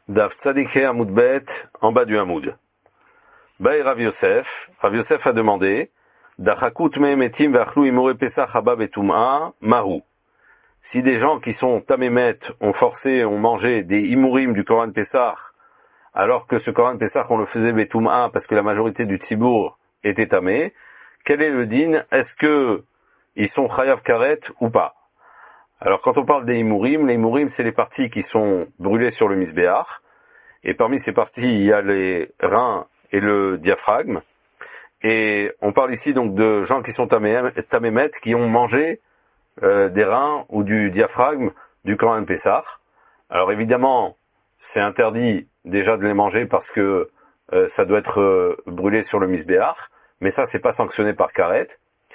Daf Tzadikhe Hamoud Bet, en bas du Hamoud. Baï Rav Yosef a demandé, Dachakut me'emetim ve'achlou imore pesach haba betum'a, mahu. Si des gens qui sont tamémet ont forcé, ont mangé des imurim du Korban Pessah, alors que ce Korban Pessah on le faisait betum'a parce que la majorité du tzibour était tamé, quel est le din? Est-ce que ils sont chayav karet ou pas? Alors quand on parle des imurim, les imurim c'est les parties qui sont brûlées sur le misbéach, et parmi ces parties il y a les reins et le diaphragme, et on parle ici donc de gens qui sont tamémet, qui ont mangé des reins ou du diaphragme du Korban Pessah. Alors évidemment c'est interdit déjà de les manger parce que ça doit être brûlé sur le misbéach, mais ça c'est pas sanctionné par karet.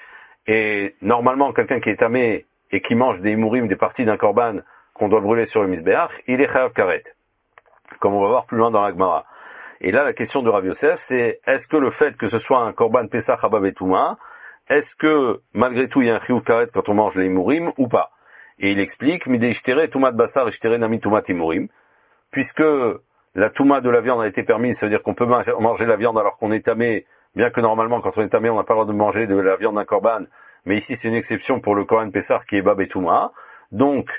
Et normalement quelqu'un qui est tamé et qui mange des imurim, des parties d'un korban qu'on doit brûler sur le misbéach, il est chayav karet, comme on va voir plus loin dans la Gemara. Et là, la question de Rav Yosef, c'est est-ce que le fait que ce soit un korban pesach haba betum'a, est-ce que malgré tout il y a un chiyuv karet quand on mange les imurim ou pas? Et il explique midei ishtere tumat basar ishtere nami tumat imurim, puisque la touma de la viande a été permise, ça veut dire qu'on peut manger la viande alors qu'on est tamé, bien que normalement quand on est tamé on n'a pas le droit de manger de la viande d'un korban, mais ici c'est une exception pour le Korban Pessah qui est bab et touma. Donc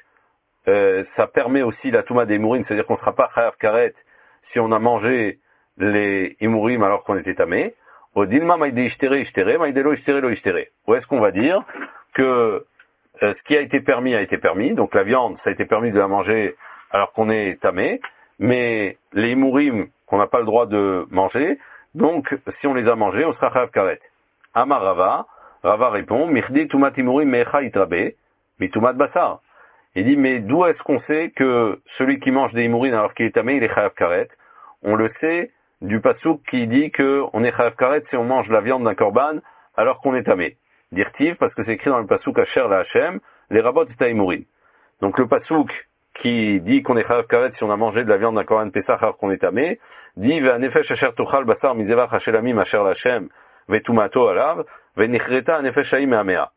ça permet aussi la touma des imurim, c'est-à-dire qu'on ne sera pas chayav karet si on a mangé les imurim alors qu'on était tamé. Au dilma maïde ishtere ishtere, maïde lo ishtere lo ishtere. Où est-ce qu'on va dire que ce qui a été permis, donc la viande ça a été permis de la manger alors qu'on est tamé, mais les imurim qu'on n'a pas le droit de manger, donc si on les a mangés on sera chayav karet. Amar Rava répond, Mirdi tumat imurim mecha itrabe, mitumat basar. Il dit, mais d'où est-ce qu'on sait que celui qui mange des imurim alors qu'il est tamé, il est chayav karet? On le sait du pasouk qui dit que on est chayav karet si on mange la viande d'un korban alors qu'on est tamé. Dirtiv, parce que c'est écrit dans le pasouk Asher la Hashem, les rabot et imurim. Donc le pasouk qui dit qu'on est chayav karet si on a mangé de la viande d'un korban pesach alors qu'on est tamé, dit, Ve'anefesh asher tochal basar mizevach hashelamim asher la Hashem, ve'tumato alav, ve'nichreta anefesh haim me'amea.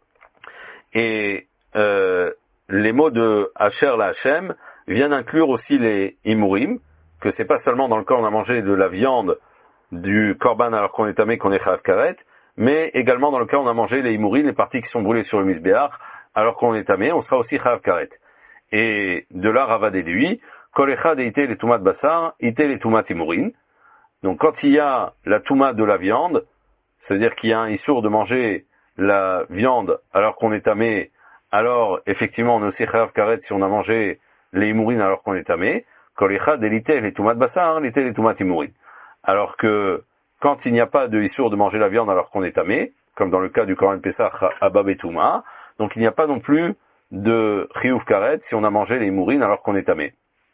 Et les mots de Asher la Hashem viennent inclure aussi les imurim, que c'est pas seulement dans le cas où on a mangé de la viande du korban alors qu'on est tamé qu'on est chayav karet, mais également dans le cas où on a mangé les imurim, les parties qui sont brûlées sur le misbéach alors qu'on est tamé, on sera aussi chayav karet. Et de là Rava déduit kol echad ite les tumat basar, ite les tumat imurim. Donc quand il y a la touma de la viande, c'est-à-dire qu'il y a un issour de manger la viande alors qu'on est tamé, alors effectivement on est aussi chayav karet si on a mangé les imurim alors qu'on est tamé. Kol echad elite les tumat basar, elite les tumat imurim. Alors que quand il n'y a pas de issour de manger la viande alors qu'on est tamé, comme dans le cas du Korban Pessah haba betum'a, donc il n'y a pas non plus de chiyuv karet si on a mangé les imurim alors qu'on est tamé.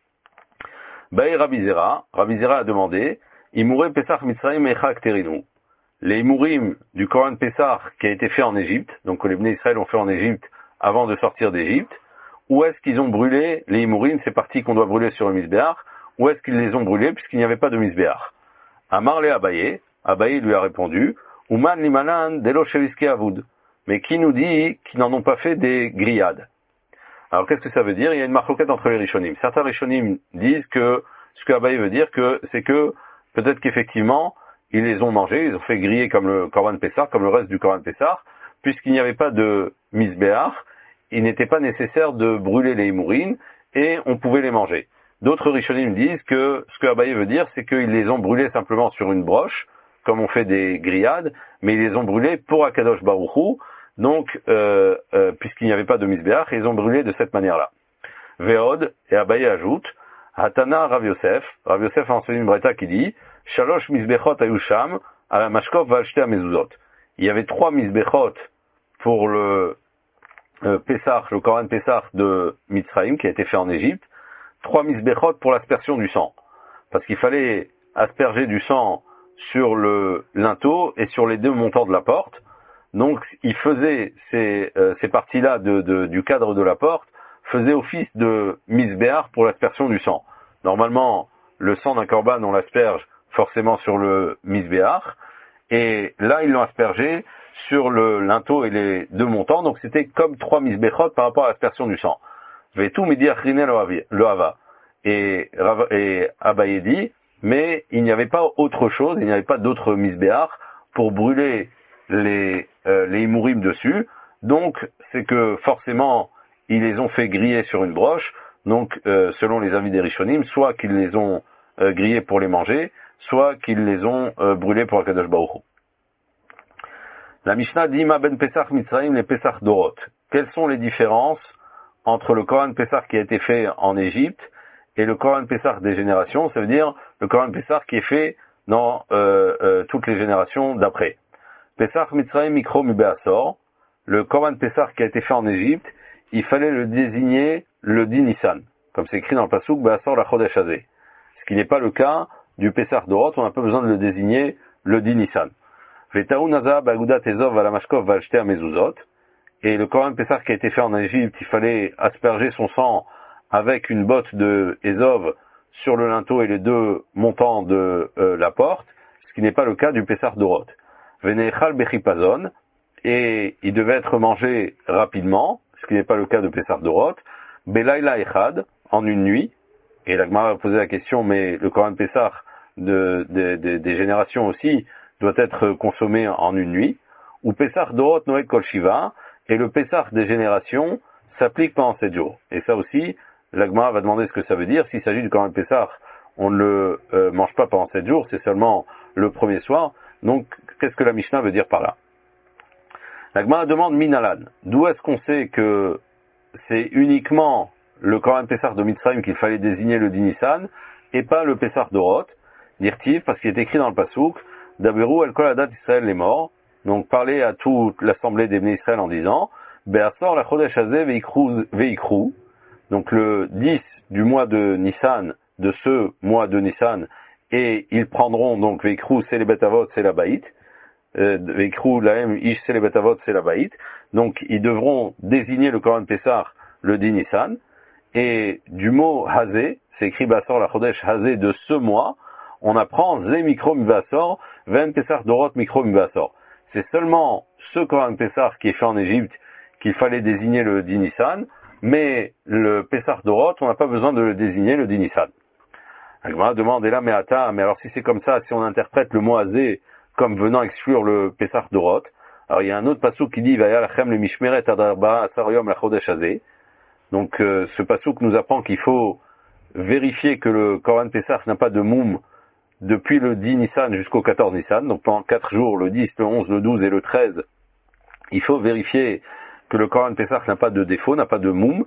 Baï Rabbi Zera a demandé, Imure Pesach Mitzrayim Echa Kterinu. Les imurim du Korban Pessah qui a été fait en Égypte, donc que les Bnei Israël ont fait en Égypte avant de sortir d'Égypte, où est-ce qu'ils ont brûlé les imurim, ces parties qu'on doit brûler sur le misbéach, où est-ce qu'ils les ont brûlés puisqu'il n'y avait pas de misbéach? Amar le Abaye lui a répondu, Uman limanan delo sheliske avud. Mais qui nous dit qu'ils n'en ont pas fait des grillades? Alors qu'est-ce que ça veut dire? Il y a une marloquette entre les Rishonim. Certains Rishonim disent que ce que Abaye veut dire, c'est que peut-être qu'effectivement ils les ont mangés, ils ont fait griller comme le Korban Pessah, comme le reste du Korban Pessah, puisqu'il n'y avait pas de misbéach, il n'était pas nécessaire de brûler les imurim et on pouvait les manger. D'autres Rishonim disent que ce que Abaye veut dire, c'est qu'ils les ont brûlés simplement sur une broche, comme on fait des grillades, mais ils les ont brûlés pour Akadosh Baruch Hu, donc puisqu'il n'y avait pas de misbéach, ils ont brûlé de cette manière-là. Veod, et Abaye ajoute, Hatana Rav Yosef a enseigné une breta qui dit, Shalosh misbechot ayusham, ala mashkov valshte amezuzot. Il y avait 3 misbechot pour le Pessah, le Korban Pessah de Mitzrayim, qui a été fait en Égypte, 3 misbechot pour l'aspersion du sang. Parce qu'il fallait asperger du sang sur le linteau et sur les 2 montants de la porte. Donc, il faisait ces parties-là du cadre de la porte, faisait office de misbéach pour l'aspersion du sang. Normalement, le sang d'un korban, on l'asperge forcément sur le misbéach, et là, ils l'ont aspergé sur le linteau et les 2 montants, donc c'était comme 3 misbechot par rapport à l'aspersion du sang. Vetu midi achrine lo hava. et Abaye dit, mais il n'y avait pas autre chose, il n'y avait pas d'autre misbéach pour brûler les imourim dessus. Donc, c'est que forcément, ils les ont fait griller sur une broche. Donc, selon les avis des Rishonim, soit qu'ils les ont grillés pour les manger, soit qu'ils les ont brûlés pour Akadosh Baruch Hu. La Mishnah dit Ma ben Pesach Mitzrayim les Pesach Dorot. Quelles sont les différences entre le Korban Pesach qui a été fait en Égypte et le Korban Pesach des générations, ça veut dire le Korban Pesach qui est fait dans toutes les générations d'après. Pesach Mitzrayim Mikro Mubéasor, le Korban Pesach qui a été fait en Égypte, il fallait le désigner le Din Nissan, comme c'est écrit dans le Pasuk Béasor la Chodesh Hazé. Ce qui n'est pas le cas du Pesach Dorot, on n'a pas besoin de le désigner le Din Nissan. Vetaou Naza Bagudat Ezov Valamashkov Valshter Mezuzot, et le Korban Pesach qui a été fait en Égypte, il fallait asperger son sang avec une botte de Ezov sur le linteau et les deux montants de la porte, ce qui n'est pas le cas du Pesach Dorot. Venechal Bechipazon, et il devait être mangé rapidement, ce qui n'est pas le cas de Pesach Dorot. Belaila Echad, en une nuit, et la Gemara a posé la question, mais le Korban Pesach des générations aussi doit être consommé en une nuit. Ou Pesach Dorot Noed Kol Shiva, et le Pesach des générations s'applique pendant 7 jours. Et ça aussi, la Gemara va demander ce que ça veut dire. S'il s'agit du Korban Pesach, on ne le mange pas pendant 7 jours, c'est seulement le premier soir. Donc, qu'est-ce que la Mishnah veut dire par là? La Gemara demande Minalan. D'où est-ce qu'on sait que c'est uniquement le Korban Pesach de Mitzrayim qu'il fallait désigner le Din Nissan et pas le Pesach d'Orot? Dirtiv, parce qu'il est écrit dans le Pasuk, Daberu el kol adat Israël les morts. Donc, parler à toute l'assemblée des Bnei Israël en disant, Be'asor la chodesh hazeh veikru. Donc, le 10 du mois de Nissan, de ce mois de Nissan, et ils prendront, donc, veikru, c'est les betavot, c'est la baït. Veikru, laem, ish, c'est les betavot, c'est la baït. Donc, ils devront désigner le Korban Pesach, le Din Nissan. Et du mot hazé, c'est écrit Be'asor la chodesh hazeh de ce mois, on apprend Zé mikro mivasor, ven Pesach dorot mikro mivasor. C'est seulement ce Korban Pesach qui est fait en Égypte qu'il fallait désigner le Din Nissan, mais le Pesach Dorot, on n'a pas besoin de le désigner le Din Nissan. La Gemara demande, et là, mais alors si c'est comme ça, si on interprète le mot azé comme venant exclure le Pesach Dorot, alors il y a un autre pasuk qui dit, Vaya lachem le mishmeret adarba asar yom la chodesh hazé. Donc ce pasuk nous apprend qu'il faut vérifier que le Korban Pesach n'a pas de moum depuis le 10 Nissan jusqu'au 14 Nissan, donc pendant 4 jours, le 10, le 11, le 12 et le 13, il faut vérifier que le Korban Pesach n'a pas de défaut, n'a pas de moum,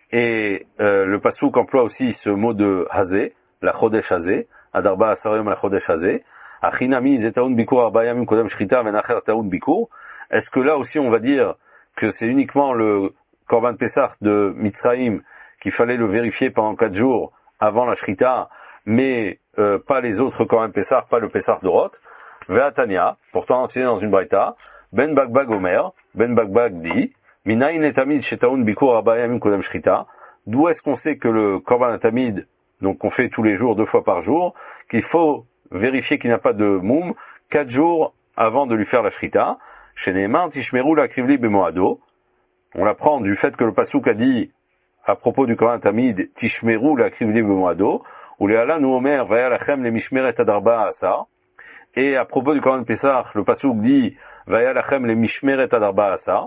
et le Pasuk emploie aussi ce mot de hazé, la chodesh hazé, adarba asarayom la chodesh hazé, achinami zetaun bikur arbayamim kodem shrita venacher taun bikur. Est-ce que là aussi on va dire que c'est uniquement le Korban Pesach de Mitzrayim qu'il fallait le vérifier pendant 4 jours avant la shrita, mais pas les autres Korban Pesach, pas le Pesach d'Orot. Ve'atania, pourtant enseigné dans une braïta, Ben Bagbag Omer, Ben Bagbag dit, Minayin etamid shetaun bikur arbayamim kodem shrita. D'où est-ce qu'on sait que le Korban Tamid, donc qu'on fait tous les jours, 2 fois par jour, qu'il faut vérifier qu'il n'y a pas de moum 4 jours avant de lui faire la shrita. Chez Nehemar, Tishmeru la krivli bemoado. On l'apprend du fait que le Pasuk a dit, à propos du Korban Tamid, Tishmeru la krivli bemoado, ou les Alan ou Omer, Vaya lachem le mishmeret adarba asa. Et à propos du Korban Pesach, le Pasuk dit, Vaya lachem le mishmeret adarba asa.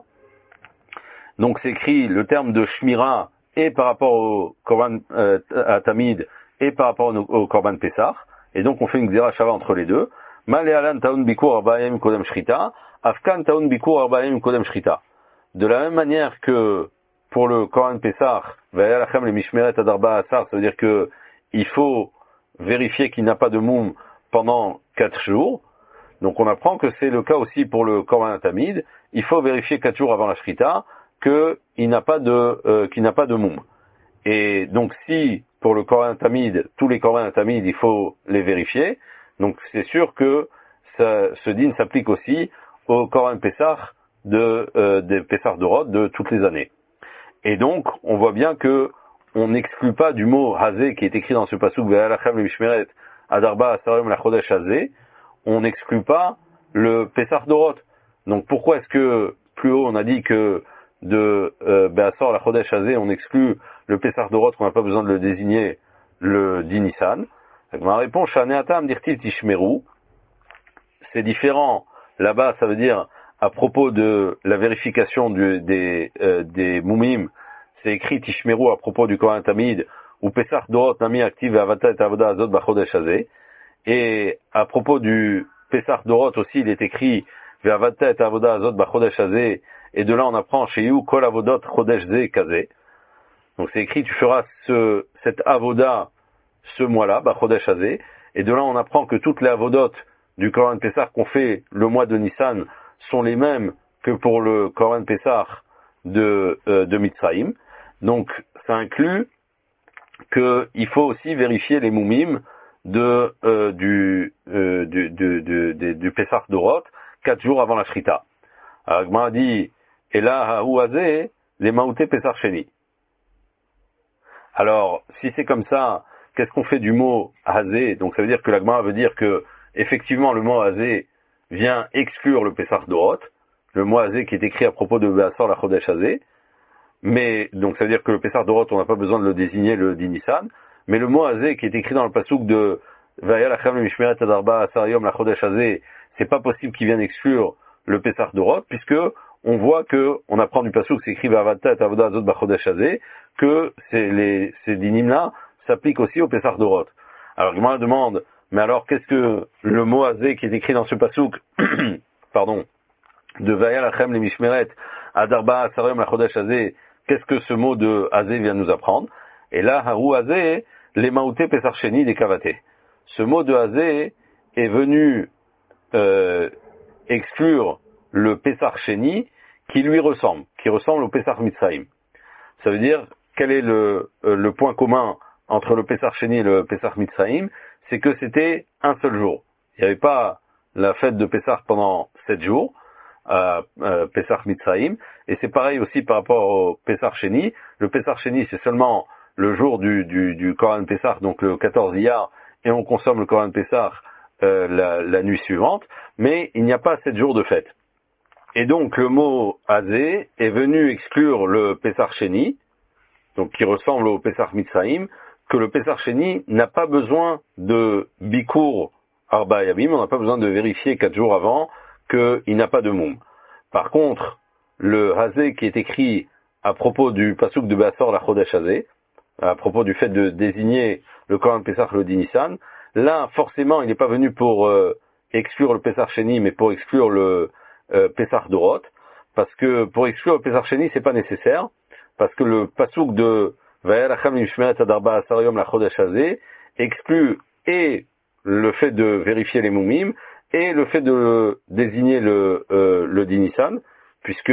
Donc c'est écrit le terme de shmira et par rapport au Korban Tamid et par rapport au Korban Pesach. Et donc on fait une xéra shava entre les deux. Male alan taun bikur arbayim kodem shrita, afkan taun bikur arbayim kodem shrita. De la même manière que pour le Korban Pesach, Vaya lachem le mishmeret adarba asa, ça veut dire que il faut vérifier qu'il n'a pas de moum pendant 4 jours. Donc on apprend que c'est le cas aussi pour le Korban Tamid. Il faut vérifier 4 jours avant la shrita qu'il n'a pas de moum. Et donc si pour le Korban Tamid, tous les Korban Tamid, il faut les vérifier, donc c'est sûr que ce din s'applique aussi au Korban Pesach des Pesach d'Orot de toutes les années. Et donc on voit bien que on n'exclut pas du mot hazé qui est écrit dans ce pasuk ve'alachem le mishmeret adarba asarayom la chodesh hazé, on n'exclut pas le Pesach d'Orot. Donc pourquoi est-ce que plus haut on a dit que de Be'asor la chodesh hazé on exclut le Pesach d'Orot, qu'on n'a pas besoin de le désigner le 10 Nissan. Ma réponse, Shaneatam dirtiv tishmeru. C'est différent. Là-bas, ça veut dire, à propos de la vérification des moumim, c'est écrit tishmeru à propos du Kohen Tamid, ou Pesach Dorot Nami Aktiv Avata et Avoda Azot Bachodesh Hazeh. Et à propos du Pesach Dorot aussi, il est écrit Ve'avata et Avoda Azot Bachodesh Hazeh. Et de là, on apprend chez You Kol Avodot Chodesh Ze Kazeh. Donc c'est écrit, tu feras cette avoda ce mois-là, Bachodesh Hazeh. Et de là, on apprend que toutes les avodot du Korban Pessah qu'on fait le mois de Nissan sont les mêmes que pour le Korban Pessah de Mitzrayim. Donc ça inclut qu'il faut aussi vérifier les moumim du Pessah d'Orot 4 jours avant la Shrita. Alors Gmara dit Ela ha'u hazeh les maouté Pessah Sheni. Alors si c'est comme ça, qu'est-ce qu'on fait du mot hazeh? Donc ça veut dire que la Gmara veut dire que effectivement le mot hazeh vient exclure le Pessah d'Orot, le mot hazeh qui est écrit à propos de Be'asor la Chodesh Hazeh. Mais, donc ça veut dire que le Pessah d'Orot, on n'a pas besoin de le désigner le 10 Nissan. Mais le mot Hazeh qui est écrit dans le pasouk de Vaya lachem le mishmeret adarba asar la chodesh Hazeh, c'est pas possible qu'il vienne exclure le Pessah d'Orot, puisque on voit que, on apprend du pasouk, c'est écrit Vavata et Avoda Azot Bachodesh Hazeh, que ces dinim-là s'appliquent aussi au Pessah d'Orot. Alors, Gemara demande, mais alors qu'est-ce que le mot Hazeh qui est écrit dans ce pasouk, pardon, de Vaya lachem le mishmeret adarba asar la chodesh Hazeh, qu'est-ce que ce mot de Hazeh vient nous apprendre? Et là, Haru Hazeh, les maouté Pesach Sheni des Kavaté. Ce mot de Hazeh est venu exclure le Pesach Sheni qui lui ressemble, qui ressemble au Pesach Mitzrayim. Ça veut dire, quel est le point commun entre le Pesach Sheni et le Pesach Mitzrayim? C'est que c'était un seul jour. Il n'y avait pas la fête de Pesach pendant 7 jours, Pesach Mitzrayim, et c'est pareil aussi par rapport au Pesach Sheni. Le Pesach Sheni, c'est seulement le jour du Korban Pesach, donc le 14 Iyar, et on consomme le Korban Pesach la nuit suivante, mais il n'y a pas 7 jours de fête. Et donc le mot Hazeh est venu exclure le Pesach Sheni, donc qui ressemble au Pesach Mitzrayim, que le Pesach Sheni n'a pas besoin de Bikur Arba Yamim, on n'a pas besoin de vérifier 4 jours avant qu'il n'a pas de moum. Par contre, le Hazeh qui est écrit à propos du pasouk de Be'asor la Chodesh Hazeh, à propos du fait de désigner le Korban Pessah le 10 Nissan, là, forcément, il n'est pas venu pour exclure le Pesach Sheni, mais pour exclure le Pessah d'Orot, parce que pour exclure le Pesach Sheni, c'est pas nécessaire, parce que le pasouk de Vaya lachem mishmeret adarba asar yom la Chodesh Hazeh exclut et le fait de vérifier les moumim, et le fait de désigner le 10 Nissan, puisque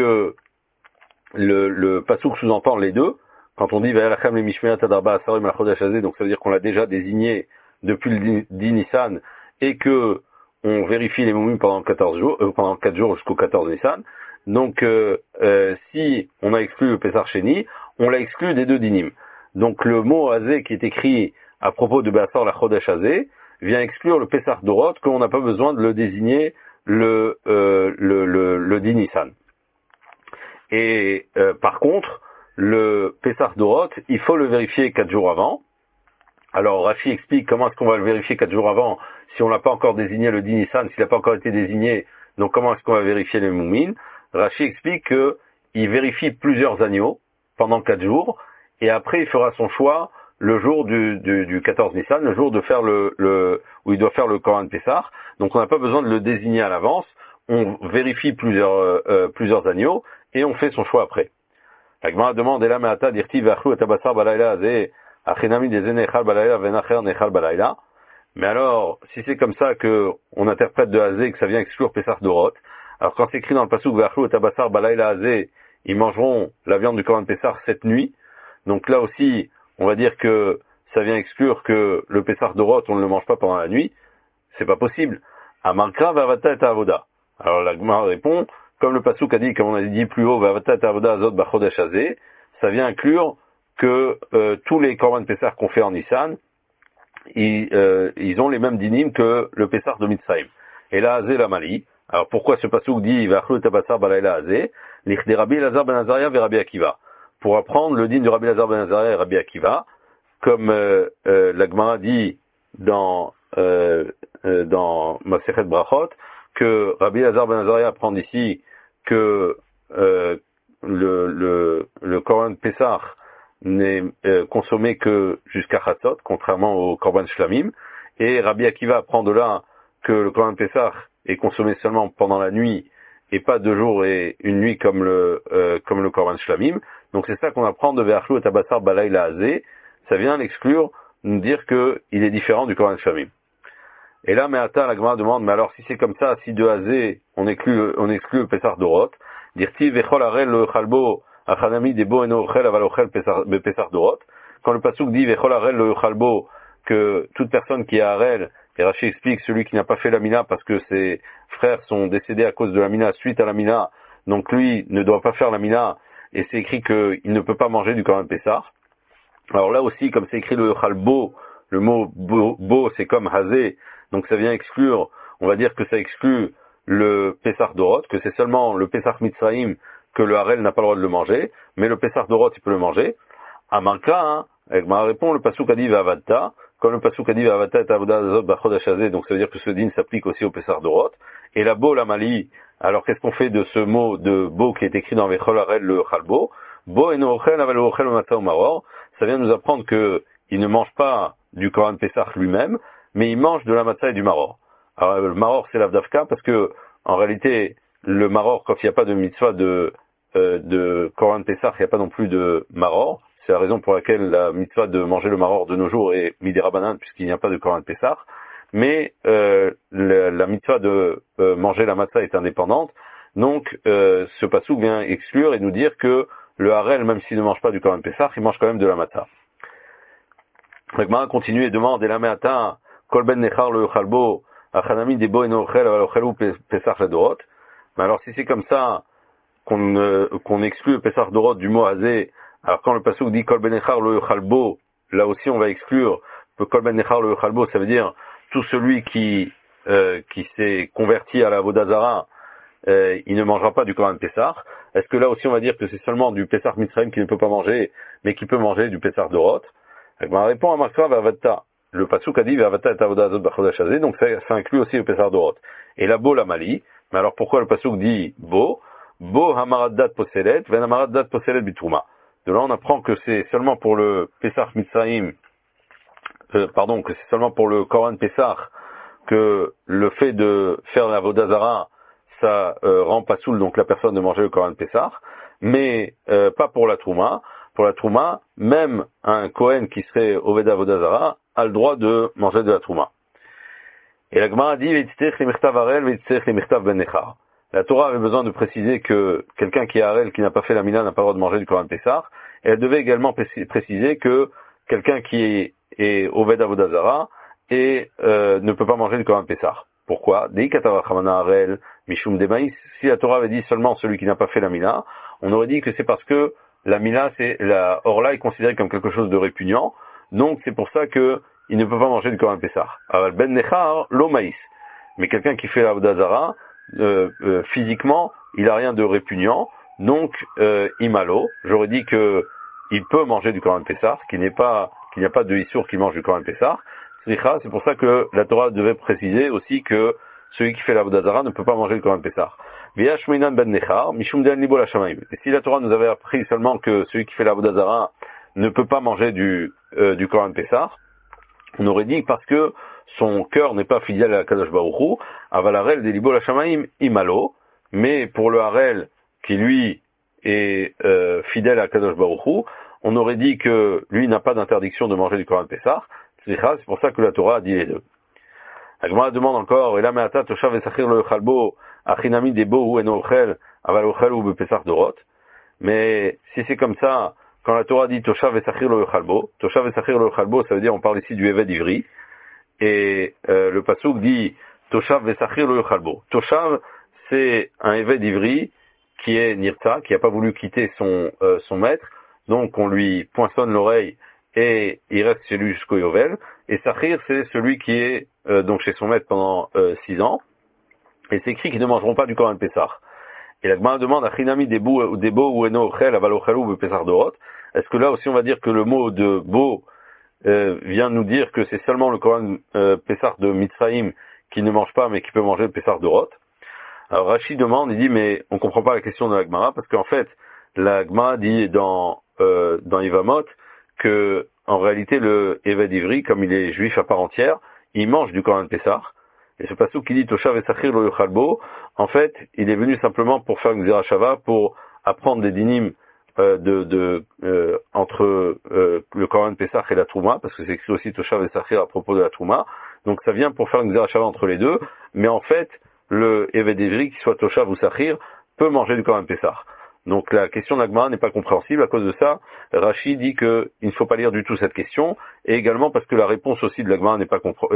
le pasouk sous-entend les deux. Quand on dit Vaya lachem mishmeret adarba asar yom la Chodesh Hazeh, donc ça veut dire qu'on l'a déjà désigné depuis le 10 Nissan, et que on vérifie les moumim pendant 4 jours jusqu'au 14 Nissan. Donc, si on a exclu le Pesach Sheni, on l'a exclu des deux dinim. Donc, le mot Hazeh qui est écrit à propos de Be'asor la Chodesh Hazeh vient exclure le Pesach d'Orot, qu'on n'a pas besoin de le désigner le 10 Nissan. Et par contre, le Pesach d'Orot, il faut le vérifier 4 jours avant. Alors Rashi explique comment est-ce qu'on va le vérifier 4 jours avant si on n'a pas encore désigné le 10 Nissan, s'il n'a pas encore été désigné, donc comment est-ce qu'on va vérifier les moumines? Rashi explique qu'il vérifie plusieurs agneaux pendant 4 jours, et après il fera son choix le jour du 14 Nissan, le jour de faire où il doit faire le Korban Pessah. Donc on n'a pas besoin de le désigner à l'avance, on vérifie plusieurs agneaux, et on fait son choix après. La Gemara demande, Ela me'ata dirti v'achlu et abasar balayla hazeh achinami dezeh nechal balayla ve'nacher nechal balayla. Mais alors, si c'est comme ça que on interprète de Hazeh que ça vient exclure Pesach d'Orot, alors quand c'est écrit dans le pasouk v'achlu et abasar balayla hazeh, ils mangeront la viande du Korban Pessah cette nuit. Donc là aussi, on va dire que ça vient exclure que le Pesach d'Orot, on ne le mange pas pendant la nuit. C'est pas possible. Amarkra v'avata et avoda. Alors la Gemara répond, comme le pasouk a dit, comme on a dit plus haut, v'avata et avoda azot bachodesh hazeh, ça vient inclure que tous les Korban Pessah qu'on fait en Nissan, ils ont les mêmes dinim que le Pessah de Mitzrayim. Et là, Hazeh la Mali. Alors pourquoi ce pasouk dit v'achlu et abasar balayla hazeh, l'ichdei Rabbi Elazar ben Azaria ve Rabbi Akiva, pour apprendre le din de Rabbi Elazar ben Azaria et Rabbi Akiva, comme la Gemara dit dans Masechet Brachot, que Rabbi Elazar ben Azariah apprend d'ici que le Korban Pessah n'est consommé que jusqu'à Chatzot, contrairement au Korban Shlamim, et Rabbi Akiva apprend de là que le Korban Pessah est consommé seulement pendant la nuit et pas 2 jours et une nuit comme le Korban Shlamim. Donc c'est ça qu'on apprend de Ve'achlu et Tabassar Balayla Azé. Ça vient l'exclure, nous dire que il est différent du Korban Shlamim. Et là, Me'ata, la Gemara demande, mais alors si c'est comme ça, si de Azé, on exclut le Pessah Dorot, dirti Vechol Arel le Chalbo, Achanami Debo Eno Ochel Aval Ochel Pessah Dorot, quand le Pasuk dit Vechol Arel le Chalbo, que toute personne qui a Arel, et Rashi explique celui qui n'a pas fait la mina parce que ses frères sont décédés à cause de la mina suite à la mina, donc lui ne doit pas faire la mina, et c'est écrit qu'il ne peut pas manger du Korban Pessah. Alors là aussi, comme c'est écrit le Chalbo, le mot bo c'est comme Hazé, donc ça vient exclure, on va dire que ça exclut le Pessah Dorot, que c'est seulement le Pessah Mitzrayim que le Harel n'a pas le droit de le manger, mais le Pessah Dorot il peut le manger. À Manka, hein, avec ma réponse, le Pasuk a dit Vavata, comme le Pasuk a dit Vavata et Avoda Azot Bachod Hashazé, donc ça veut dire que ce din s'applique aussi au Pessah Dorot. Et la bo, la mali, alors qu'est-ce qu'on fait de ce mot de bo qui est écrit dans Vechol Harel le Chalbo? Bo eno ochel aval ochel matzah maror, ça vient nous apprendre que il ne mange pas du Korban Pessah lui-même, mais il mange de la matzah et du maror. Alors le maror c'est l'avdavka parce que en réalité le maror, quand il n'y a pas de mitzvah de Korban Pessah, il n'y a pas non plus de maror. C'est la raison pour laquelle la mitzvah de manger le maror de nos jours est midirabanan puisqu'il n'y a pas de Korban Pessah. Mais la mitzvah de manger la matzah est indépendante. Donc ce passouk vient exclure et nous dire que le harel, même s'il ne mange pas du Korban Pessah, il mange quand même de la matzah. La Gemara continue et demande, et la me'ata, kol ben nechar le chalbo, achanami debo eno ochel, aval ochelu Pessah ledorot. Mais alors si c'est comme ça qu'on exclut le Pessah dorot du mot hazé, alors quand le passouk dit kol ben nechar le chalbo, là aussi on va exclure que kol ben nechar le chalbo, ça veut dire tout celui qui s'est converti à la vodazara, il ne mangera pas du Korban Pessah. Est-ce que là aussi on va dire que c'est seulement du Pessah Mitzrayim qui ne peut pas manger, mais qui peut manger du Pessah Dorot? On répond à Markra Vavata. Le Pasuk a dit Vavata et Avoda Azot Bachod Hashazé, donc ça inclut aussi le Pessah Dorot. Et la Bo la Mali, mais alors pourquoi le Pasuk dit Bo? Bo Hamaraddat Poselet, Ven Hamaraddat Poselet Bitrouma. De là on apprend que c'est seulement pour le Pessah Mitzrayim, que c'est seulement pour le Korban Pessah que le fait de faire la Vodazara ça rend pas saoul donc la personne de manger le Korban Pessah, mais pas pour la Trouma. Pour la Trouma, même un Kohen qui serait Oveda Vodazara a le droit de manger de la Trouma. Et la Gemara dit la Torah avait besoin de préciser que quelqu'un qui est Harel, qui n'a pas fait la Mina, n'a pas le droit de manger du Korban Pessah, et elle devait également préciser que quelqu'un qui est Oveda Vodazara et ne peut pas manger du Korban Pessah. Pourquoi? Si la Torah avait dit seulement celui qui n'a pas fait la mina, on aurait dit que c'est parce que la mina, la orla est considérée comme quelque chose de répugnant, donc c'est pour ça que il ne peut pas manger du Korban Pessah. Ben nechar lo maïs. Mais quelqu'un qui fait la vodazara, physiquement, il a rien de répugnant, donc imalo. J'aurais dit que il peut manger du Korban Pessah, qu'il n'y a pas de issour qui mange du Korban Pessah. C'est pour ça que la Torah devait préciser aussi que celui qui fait la vodazara ne peut pas manger le Korban Pessah. Et si la Torah nous avait appris seulement que celui qui fait la vodazara ne peut pas manger du Korban Pessah, on aurait dit parce que son cœur n'est pas fidèle à Kadosh Baruch Hu, aval harel de libo l'ashamaim imalo, mais pour le harel qui lui est fidèle à Kadosh Baruch Hu, on aurait dit que lui n'a pas d'interdiction de manger du Korban Pessah. C'est pour ça que la Torah a dit les deux. La Gemara demande encore, et là me'ata toshav esachir le chalbo achinami debo ou eno ochel aval ochel ou bepessah dorot. Mais si c'est comme ça, quand la Torah dit toshav esachir le chalbo, ça veut dire on parle ici du évêque ivri, et le pasuk dit toshav esachir le chalbo. Toshav c'est un évêque ivri qui est nirta, qui n'a pas voulu quitter son maître, donc on lui poinçonne l'oreille et il reste chez lui jusqu'au Yovel. Et Sachir, c'est celui qui est donc chez son maître pendant 6 ans. Et c'est écrit qu'ils ne mangeront pas du Korban Pessah. Et la Gemara demande Achinami debo ou eno ochel aval ochelu be Pessah dorot. Est-ce que là aussi on va dire que le mot de bo vient nous dire que c'est seulement le Korban Pessah de Mitzrayim qui ne mange pas, mais qui peut manger le Pessah de Roth. Alors Rashi demande, il dit, mais on comprend pas la question de la Gemara, parce qu'en fait, la Gemara dit dans Yevamot que, en réalité, le Eved Ivri, comme il est juif à part entière, il mange du Korban Pessah. Et ce passouk qui dit Toshav Esachir lo yochalbo, en fait, il est venu simplement pour faire une Zerachava, pour apprendre des dinim entre le Korban Pessah et la Trouma, parce que c'est écrit aussi Toshav Esachir à propos de la Trouma. Donc ça vient pour faire une Zerachava entre les deux, mais en fait, le Eved Ivri, qui soit Toshav ou Sachir, peut manger du Korban Pessah. Donc la question de la Gemara n'est pas compréhensible. À cause de ça, Rashi dit qu'il ne faut pas lire du tout cette question, et également parce que la réponse aussi de la Gemara n'est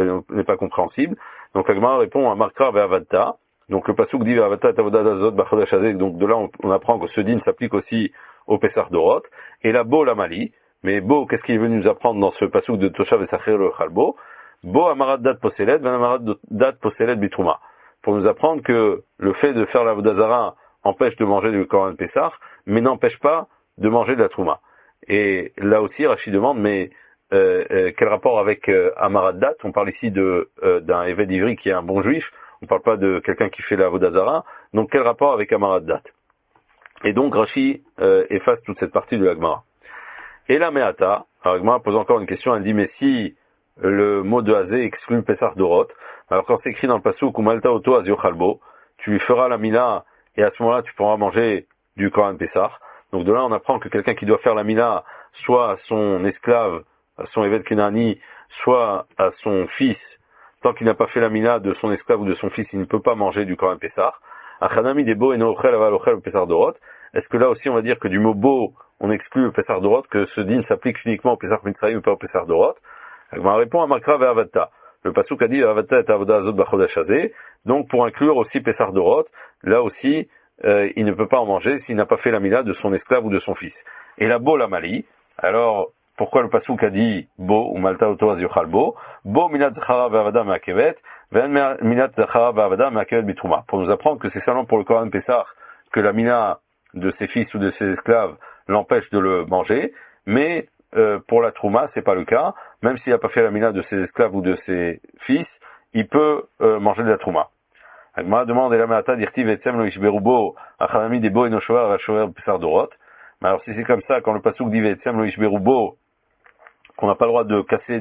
pas compréhensible. Donc la Gemara répond à Markra ve'Avadta. Donc le pasuk dit ve'Avadta tavoda dazot b'chodesh hazeh. Donc de là on apprend que ce din s'applique aussi au Pessah d'Orot. Et la Bo la Mali. Mais Bo, qu'est-ce qu'il est venu nous apprendre dans ce pasuk de Toshav Esachir le Chalbo? Bo amarat dat poselet, ben amarat dat poselet bitrouma. Pour nous apprendre que le fait de faire la Vodazara empêche de manger du Korban Pessah, mais n'empêche pas de manger de la Trouma. Et là aussi, Rashi demande, mais quel rapport avec Amarat Dat? On parle ici d'un Eved Ivri qui est un bon juif, on parle pas de quelqu'un qui fait la Vodazara, donc quel rapport avec Amarat Dat? Et donc Rashi efface toute cette partie de la Gemara. Et la Meata, alors Gemara pose encore une question, elle dit, mais si le mot de Hazé exclut Pessah d'Orot, alors quand c'est écrit dans le pasuk, Umalta Oto Aziochalbo, tu lui feras la Mila, et à ce moment-là, tu pourras manger du Korban Pessah. Donc de là, on apprend que quelqu'un qui doit faire la Mila, soit à son esclave, à son Eved Kenani, soit à son fils, tant qu'il n'a pas fait la Mila de son esclave ou de son fils, il ne peut pas manger du Korban Pessah. Achanami debo eno ochel aval ochel le Pessah d'Orot. Est-ce que là aussi, on va dire que du mot beau, on exclut le Pessah d'Orot, que ce din s'applique uniquement au Pessah Mitzrayim ou pas au Pessah d'Orot? On répond à Makra ve'Avadta. Le pasuk a dit Avata et Avoda Azot b'chodesh hazeh. Donc pour inclure aussi Pessah d'Orot, là aussi il ne peut pas en manger s'il n'a pas fait la mila de son esclave ou de son fils. Et la Bo la Mali. Alors pourquoi le pasuk a dit Bo ou Malta Oto Aziuchal Bo? Bo minat zachara ve'avada me'akevet, ve'en minat zachara ve'avada me'akevet bitrouma. Pour nous apprendre que c'est seulement pour le Korban Pessah que la mila de ses fils ou de ses esclaves l'empêche de le manger, mais pour la Trouma, c'est pas le cas. Même s'il n'a pas fait la mina de ses esclaves ou de ses fils, il peut manger de la Trouma. Agma demande et la meata dirtiv etsem lo ishberubo achanami debo enoshovar rashover Pessah d'Orot. Mais alors si c'est comme ça, quand le pasuk dit etsem lo ishberubo, qu'on n'a pas le droit de casser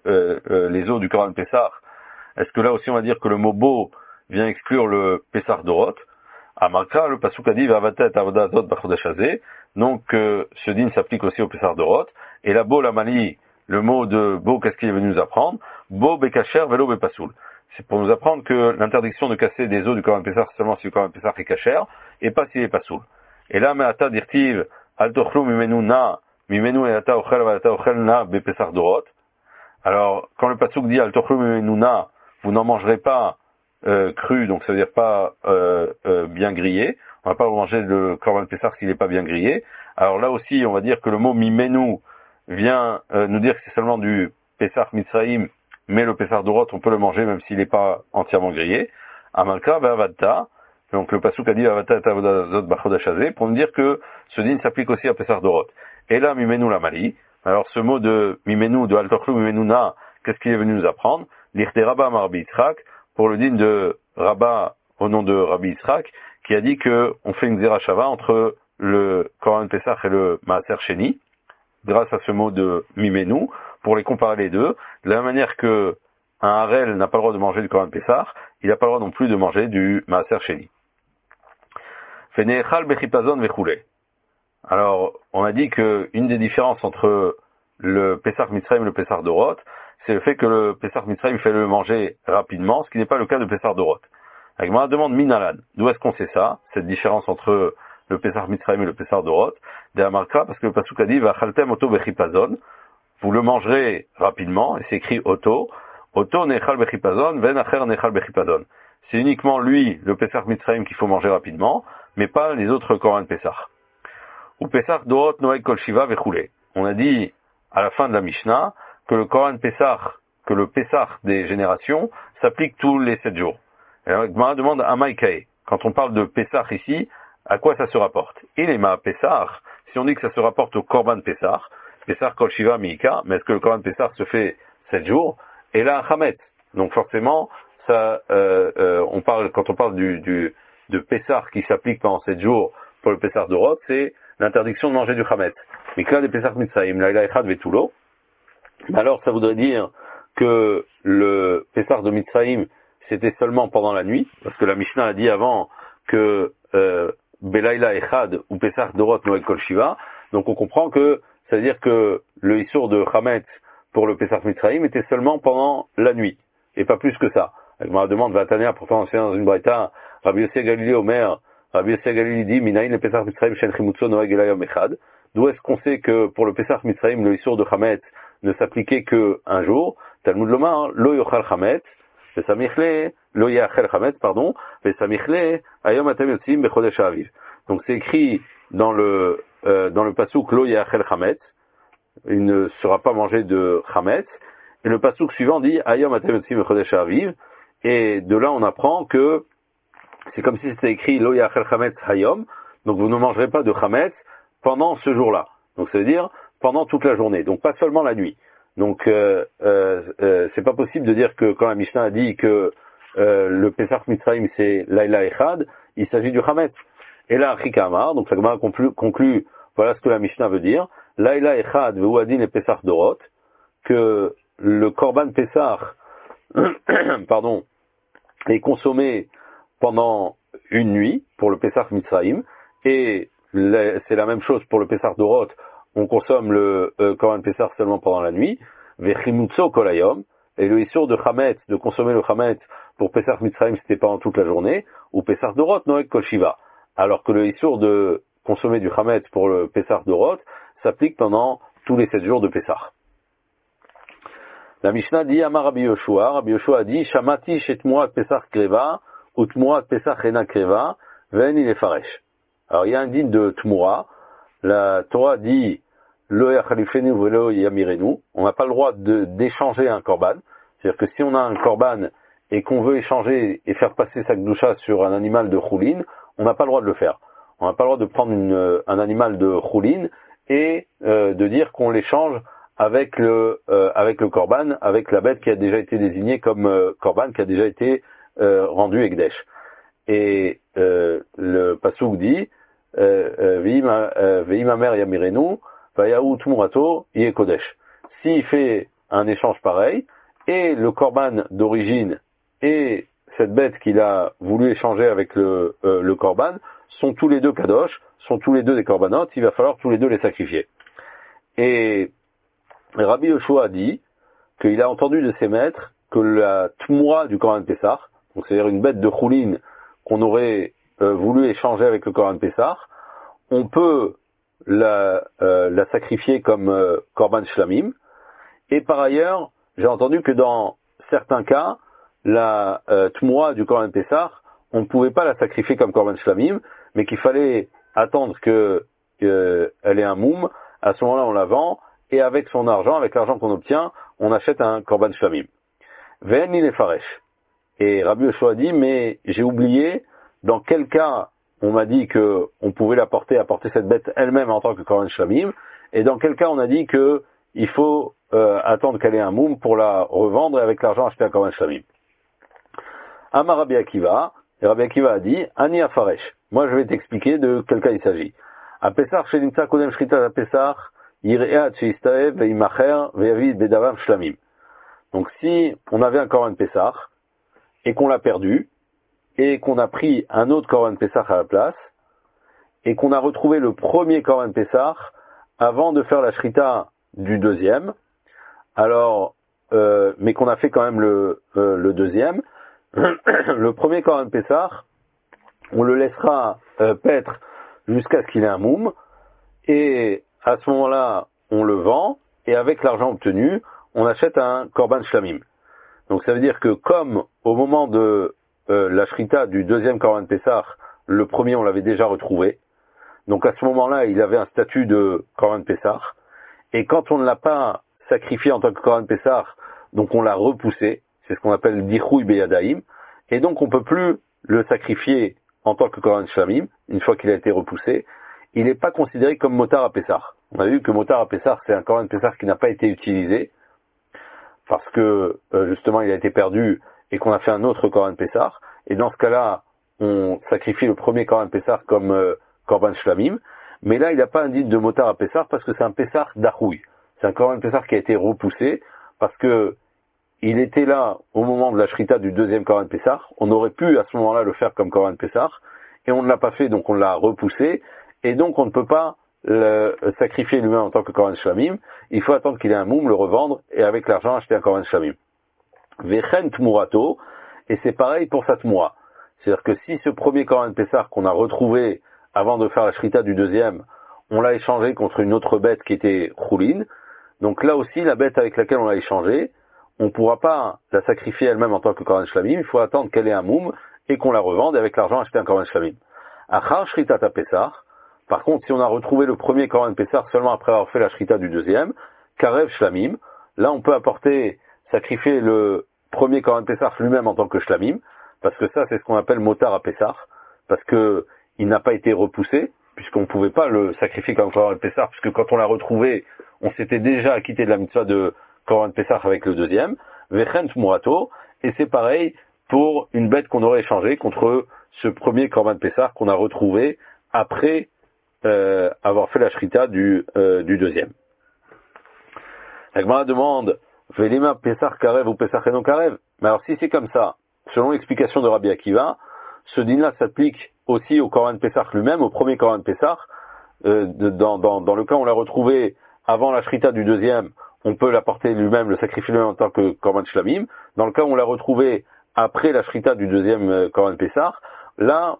les os du Korban Pessah, est-ce que là aussi on va dire que le mot bo vient exclure le Pessah d'Orot? À Markra, le pasuk a dit v'avata et avoda azot b'chodesh hazeh. Donc ce din s'applique aussi au Pessah d'Orot. Et la Bo la Mali, le mot de Bo, qu'est-ce qu'il est venu nous apprendre? Bo bekacher velo bepasoul. C'est pour nous apprendre que l'interdiction de casser des os du Korban Pessah seulement si le Korban Pessah est kacher, et pas s'il est pasoul. Et là, me'ata dirtiv al tochlu mimenu na mimenu eata ochel valata ochel na bepessah d'Orot. Alors quand le pasuk dit al tochlu mimenu na, vous n'en mangerez pas cru, donc ça veut dire pas bien grillé. On va pas manger le Korban Pessah s'il n'est pas bien grillé. Alors là aussi, on va dire que le mot mimenu vient nous dire que c'est seulement du Pessah Mitzrayim, mais le Pessah d'Orot, on peut le manger même s'il n'est pas entièrement grillé. Amalka ve'Avadta, donc le pasuk a dit Avadta et Avoda Zot b'chodesh hazeh, pour nous dire que ce din s'applique aussi à Pessah d'Orot. Et là, mimenu la Mali. Alors ce mot de mimenu, de altochlu mimenu na, qu'est-ce qu'il est venu nous apprendre? L'irte Rabba Rabbi Yitzhak, pour le din de Rabba au nom de Rabbi Yitzhak, qui a dit que on fait une zerachava entre le Korban Pessah et le Maaser Sheni, grâce à ce mot de mimenu, pour les comparer les deux, de la même manière que un Harel n'a pas le droit de manger du Korban Pessah, il n'a pas le droit non plus de manger du Maaser Sheni. Fenechal bechipazon vechule. Alors, on a dit que une des différences entre le Pessah Mitzrayim et le Pessah d'Orot, c'est le fait que le Pessah Mitzrayim fait le manger rapidement, ce qui n'est pas le cas de Pessah d'Orot. La Gemara demande Minalan. D'où est-ce qu'on sait ça, cette différence entre le Pessah Mitzrayim et le Pessah d'Orot? De Amarka, parce que le pasuk a dit Vachaltem oto bechipazon, vous le mangerez rapidement, et c'est écrit oto nechal bechipazon, ven acher nechal bechipazon. C'est uniquement lui, le Pessah Mitzrayim, qu'il faut manger rapidement, mais pas les autres Korban Pessah. Ou Pessah d'Orot noeg kol shiva vechule. On a dit à la fin de la Mishnah que le Korban Pessah, que le Pessah des générations s'applique tous les 7 jours. Et la Gemara demande à Maïkae, quand on parle de Pessah ici, à quoi ça se rapporte? Il est ma Pessah, si on dit que ça se rapporte au Korban Pessah, Pessah Kol Shiva Miika, mais est-ce que le Korban Pessah se fait 7 jours? Et là, un Chametz. Donc forcément, ça, quand on parle de Pessah qui s'applique pendant 7 jours pour le Pessah de Roth, c'est l'interdiction de manger du Chametz. Mais que là, des Pessah Mitzrayim, Laila Echad Vetulo, alors ça voudrait dire que le Pessah de Mitzrayim, c'était seulement pendant la nuit, parce que la Mishnah a dit avant que Belaila Echad ou Pessah de Roth Noël Kol Shiva, donc on comprend que ça veut dire que le Issour de Chametz pour le Pessah Mitzrayim était seulement pendant la nuit, et pas plus que ça. Avec ma demande, Vatania, pourtant c'est dans une braïta, Rabbi Yossi Galili Omer, Rabbi Yossi Galili dit, Minaïn le Pessah Mitzrayim Shen Chimutzo Noël Gelayom Echad. D'où est-ce qu'on sait que pour le Pessah Mitzrayim, le Issour de Chametz ne s'appliquait que un jour? Talmud Lomar, Lo Yochal Chametz, Vesamichle, Lo Yachel Chametz, pardon, Vesamichle, Ayom Atem Yotzim Bechodesh Aviv. Donc c'est écrit dans le pasuk Lo Yachel Chametz, il ne sera pas mangé de Chametz, et le pasuk suivant dit Ayom Atem Yotzim Bechodesh Aviv, et de là on apprend que c'est comme si c'était écrit Lo Yachel Chametz Hayom, donc vous ne mangerez pas de Chametz pendant ce jour-là. Donc ça veut dire pendant toute la journée, donc pas seulement la nuit. Donc c'est pas possible de dire que quand la Mishnah a dit que le Pesach Mitzrayim c'est Laila Echad, il s'agit du Chametz. Et là, Chikamar, donc la Gemara conclut, voilà ce que la Mishnah veut dire, Laila Echad ve'uadin et Pesach Dorot, que le Korban Pesach, pardon, est consommé pendant une nuit pour le Pesach Mitzrayim, et c'est la même chose pour le Pesach Dorot, on consomme le Korban Pesach seulement pendant la nuit, Vechimutzo kolayom, et le Issour de Chametz, de consommer le Chametz pour Pesach Mitzrayim, c'était pendant toute la journée, ou Pesach Dorot, Noek Kol Shiva. Alors que le Issour de consommer du Chametz pour le Pesach Dorot s'applique pendant tous les 7 jours de Pesach. La Mishnah dit, Amar Rabbi Yoshua a dit, Shamati shetmuat Pesach Kreva, ou tmuat Pesach Ena Kreva, ven il faresh. Alors il y a un digne de Tmura, la Torah dit, Lo yachalifenu velo yamirenu, on n'a pas le droit d'échanger un korban, c'est-à-dire que si on a un korban et qu'on veut échanger et faire passer sa gdusha sur un animal de choulin, on n'a pas le droit de le faire. On n'a pas le droit de prendre un animal de choulin et de dire qu'on l'échange avec le korban, avec la bête qui a déjà été désignée comme korban, qui a déjà été rendu ekdesh. Et le pasuk dit Ve'imamer yamirenu vayahu tmurato yekodesh. S'il fait un échange pareil et le korban d'origine et cette bête qu'il a voulu échanger avec le korban sont tous les deux kadosh, sont tous les deux des korbanotes, il va falloir tous les deux les sacrifier. Et Rabbi Yoshua a dit qu'il a entendu de ses maîtres que la tmoura du korban Pessah, donc c'est-à-dire une bête de choulin qu'on aurait voulu échanger avec le korban Pessah, on peut la sacrifier comme korban shlamim. Et par ailleurs, j'ai entendu que dans certains cas, la tmoura du korban Pessah, on ne pouvait pas la sacrifier comme korban shlamim, mais qu'il fallait attendre qu'elle ait un moum. À ce moment-là, on la vend, et avec son argent, avec l'argent qu'on obtient, on achète un korban shlamim. Ve'en il faresh. Et Rabbi Yoshua dit, mais j'ai oublié dans quel cas on m'a dit que on pouvait apporter cette bête elle-même en tant que korban shlamim, et dans quel cas on a dit que il faut attendre qu'elle ait un moum pour la revendre et avec l'argent acheter un korban shlamim. Amar Rabbi Akiva, et Rabbi Akiva a dit, Ani afaresh. Moi je vais t'expliquer de quel cas il s'agit. A Pesach shelimtza kodem shritat a Pesach, yireat sheistaev veimacher veyavid bedavam shlamim. Donc si on avait un korban Pesach, et qu'on l'a perdu, et qu'on a pris un autre korban Pesach à la place, et qu'on a retrouvé le premier korban Pesach avant de faire la shrita du deuxième, alors, mais qu'on a fait quand même le deuxième, le premier korban Pesach, on le laissera paître jusqu'à ce qu'il ait un moum, et à ce moment-là, on le vend, et avec l'argent obtenu, on achète un korban shlamim. Donc ça veut dire que comme au moment de la shrita du deuxième korban Pessah, le premier on l'avait déjà retrouvé, donc à ce moment-là il avait un statut de korban Pessah, et quand on ne l'a pas sacrifié en tant que korban Pessah, donc on l'a repoussé, c'est ce qu'on appelle dichouy beyadaim, et donc on peut plus le sacrifier en tant que korban shlamim, une fois qu'il a été repoussé, il n'est pas considéré comme motar à Pessah. On a vu que Motar à Pessah, c'est un Korban Pessah qui n'a pas été utilisé, parce que justement il a été perdu et qu'on a fait un autre Korban Pessah. Et dans ce cas-là, on sacrifie le premier Korban Pessah comme Korban Shlamim. Mais là, il n'a pas indiqué de Motar à Pessah parce que c'est un Pessah d'Achoui. C'est un Korban Pessah qui a été repoussé parce que il était là au moment de la Shrita du deuxième Korban Pessah. On aurait pu à ce moment-là le faire comme Korban Pessah et on ne l'a pas fait, donc on l'a repoussé. Et donc on ne peut pas le sacrifier lui-même en tant que Korban Shlamim. Il faut attendre qu'il ait un moum, le revendre et avec l'argent acheter un Korban Shlamim. Vechen Tmurato, et c'est pareil pour sa Tmura. C'est-à-dire que si ce premier Korban Pessah qu'on a retrouvé avant de faire la Shrita du deuxième, on l'a échangé contre une autre bête qui était Choulin, donc là aussi, la bête avec laquelle on l'a échangé, on ne pourra pas la sacrifier elle-même en tant que Korban Shlamim, il faut attendre qu'elle ait un moum et qu'on la revende et avec l'argent acheter un Korban Shlamim. Achar Shrita ta Pessah, par contre, si on a retrouvé le premier Korban Pessah seulement après avoir fait la Shrita du deuxième, Karev Shlamim, là on peut sacrifier le premier Korban Pessah lui-même en tant que Shlamim, parce que ça c'est ce qu'on appelle Motar à Pessah, parce que il n'a pas été repoussé, puisqu'on ne pouvait pas le sacrifier comme Korban Pessah, puisque quand on l'a retrouvé, on s'était déjà acquitté de la mitzvah de Korban Pessah avec le deuxième, Vechen Tmurato, et c'est pareil pour une bête qu'on aurait échangée contre ce premier Korban Pessah qu'on a retrouvé après avoir fait la Shrita du deuxième. La Gemara demande, Velima Pessah Karev ou Pessah Eno Karev. Mais alors si c'est comme ça, selon l'explication de Rabbi Akiva, ce din-là s'applique aussi au Korban Pessah lui-même, au premier Korban Pessah. Dans le cas où on l'a retrouvé avant la Shrita du deuxième, on peut l'apporter lui-même, le sacrifier lui-même en tant que Korban Shlamim. Dans le cas où on l'a retrouvé après la Shrita du deuxième Korban Pessah, là,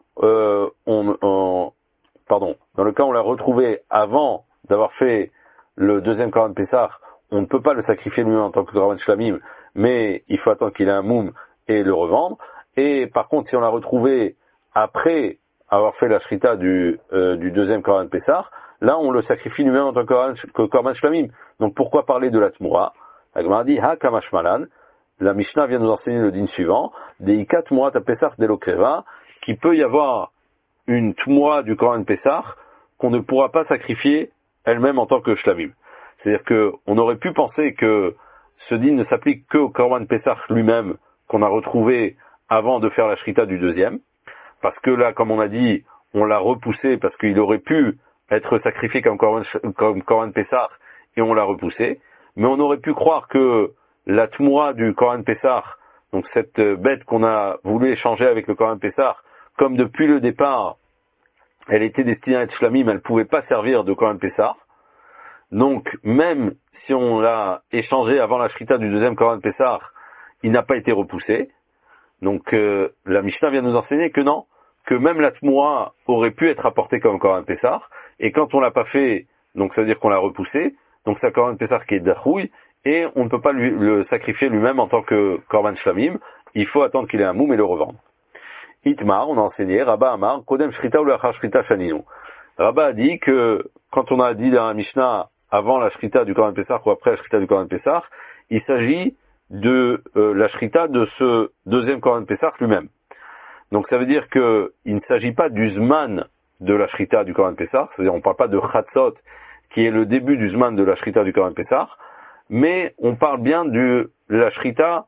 dans le cas où on l'a retrouvé avant d'avoir fait le deuxième Korban Pessah, on ne peut pas le sacrifier lui-même en tant que Korban Shlamim, mais il faut attendre qu'il ait un moum et le revendre. Et par contre, si on l'a retrouvé après avoir fait la Shrita du deuxième Korban Pessah, là on le sacrifie lui-même en tant que Korban Shlamim. Donc pourquoi parler de la Tmura? La Gemara dit, Ha Kamashmalan, la Mishnah vient nous enseigner le din suivant, Deika Tmura ta Pessah Delokreva, qu'il peut y avoir une Tmura du Korban Pessah qu'on ne pourra pas sacrifier elle-même en tant que Shlamim. C'est-à-dire qu'on aurait pu penser que ce din ne s'applique que au Korban Pessah lui-même qu'on a retrouvé avant de faire la Shrita du deuxième, parce que là, comme on a dit, on l'a repoussé parce qu'il aurait pu être sacrifié comme Korban Pessah et on l'a repoussé, mais on aurait pu croire que la Tmura du Korban Pessah, donc cette bête qu'on a voulu échanger avec le Korban Pessah, comme depuis le départ, elle était destinée à être Shlamim, elle ne pouvait pas servir de Korban Pessah. Donc, même si on l'a échangé avant la Shrita du deuxième Korban Pessah, il n'a pas été repoussé. Donc, la Mishnah vient nous enseigner que non, que même la Tmura aurait pu être apportée comme Korban Pessah, et quand on l'a pas fait, donc ça veut dire qu'on l'a repoussé, donc c'est un Korban Pessah qui est d'Achouï, et on ne peut pas le sacrifier lui-même en tant que Korban Shlamim, il faut attendre qu'il ait un moum et le revendre. Itmar, on a enseigné, Rabba Amar, Kodem Shrita ou Lachar Shrita Shaninu. Rabba a dit que, quand on a dit dans la Mishnah, avant la Shrita du Korban Pessah ou après la Shrita du Korban Pessah, il s'agit de la Shrita de ce deuxième Korban Pessah lui-même. Donc ça veut dire que il ne s'agit pas du Zman de la Shrita du Korban Pessah, c'est-à-dire on ne parle pas de Chatzot, qui est le début du Zman de la Shrita du Korban Pessah, mais on parle bien de la Shrita,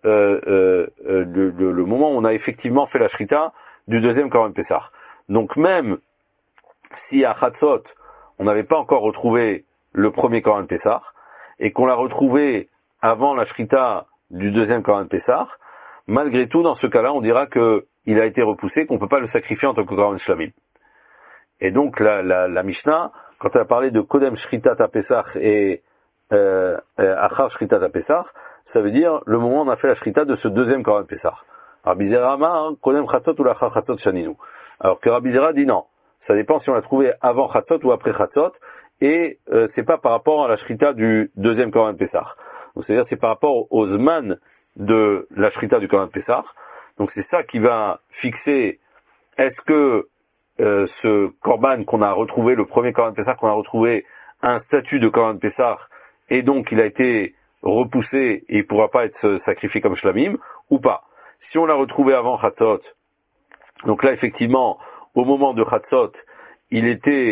le moment où on a effectivement fait la Shrita du deuxième Korban Pessah. Donc même si à Chatzot, on n'avait pas encore retrouvé le premier Korban Pessah, et qu'on l'a retrouvé avant la Shrita du deuxième Korban Pessah, malgré tout, dans ce cas-là, on dira qu'il a été repoussé, qu'on ne peut pas le sacrifier en tant que Korban Shlamim. Et donc, la Mishnah, quand elle a parlé de Kodem Shrita ta Pessah et Achar Shrita ta Pessah, ça veut dire le moment où on a fait la Shrita de ce deuxième Korban Pessah. Rabbi Zera Amar, Kodem Chatzot ou l'Achar Chatzot Shaninu. Alors que Rabbi Zera dit non. Ça dépend si on l'a trouvé avant Chatzot ou après Chatzot, et c'est pas par rapport à la Shrita du deuxième Korban Pessah. Donc c'est-à-dire c'est par rapport au Zman de la Shrita du Korban Pessah. Donc c'est ça qui va fixer est-ce que ce Korban qu'on a retrouvé, le premier Korban Pessah qu'on a retrouvé, a un statut de Korban Pessah, et donc il a été repoussé et il ne pourra pas être sacrifié comme Shlamim, ou pas. Si on l'a retrouvé avant Chatzot, donc là effectivement, au moment de Chatzot, il était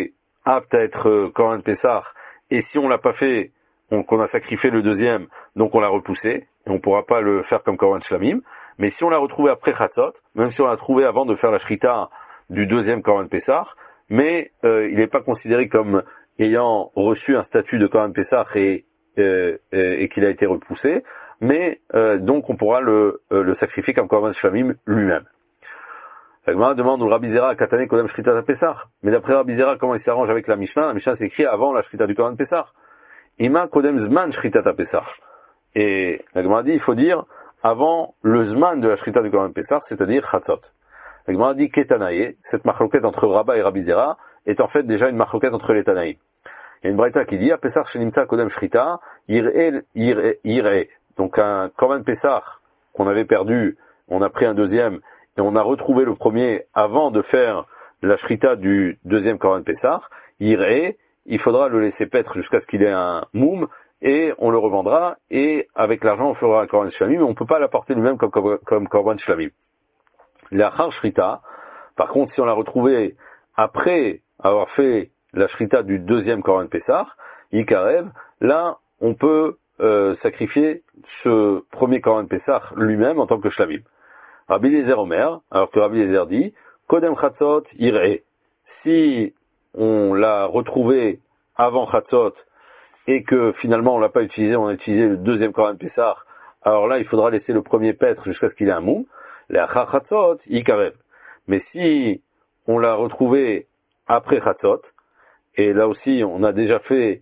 apte à être Korban Pessah, et si on l'a pas fait, qu'on a sacrifié le deuxième, donc on l'a repoussé, et on pourra pas le faire comme Korban Shlamim. Mais si on l'a retrouvé après Chatzot, même si on l'a trouvé avant de faire la Shrita du deuxième Korban Pessah, mais il n'est pas considéré comme ayant reçu un statut de Korban Pessah et qu'il a été repoussé, mais donc on pourra le sacrifier comme Korban Shlamim lui-même. La Gemara demande au Rabbi Zera Katane Kodem Shrita Pessah. Mais d'après Rabbi Zera, comment il s'arrange avec la Mishnah c'est écrit avant la Shrita du Korban Pessah. Ima Kodem Zman Shrita Pessah. Et la Gemara dit, il faut dire avant le Zman de la Shrita du Korban Pessah, c'est-à-dire Chatzot. La Gemara dit Ketanaye, cette marloquette entre Rabba et Rabbi Zera est en fait déjà une marloquette entre les Tanaïm. Il y a une braïta qui dit, Pessah Shenimta Kodem Shrita, Yir'e. Donc un Korban Pessah qu'on avait perdu, on a pris un deuxième, et on a retrouvé le premier avant de faire la Shrita du deuxième Korban Pessah, Yir'e, il faudra le laisser paître jusqu'à ce qu'il ait un moum, et on le revendra, et avec l'argent on fera un Korban Shlamim, mais on ne peut pas l'apporter lui-même comme Korban Shlamim. La Char Shrita, par contre, si on l'a retrouvé après avoir fait la Shrita du deuxième Korban Pessah, Yikarev, là, on peut sacrifier ce premier Korban Pessah lui-même en tant que Shlamim. Rabbi Eliezer Omer, alors que Rabbi Eliezer dit, Kodem Chatzot Yir'e. Si on l'a retrouvé avant Chatzot, et que finalement on l'a pas utilisé, on a utilisé le deuxième Korban Pessah, alors là, il faudra laisser le premier paître jusqu'à ce qu'il ait un moum. Les achar Chatzot, Yikarev. Mais si on l'a retrouvé après Chatzot, et là aussi on a déjà fait,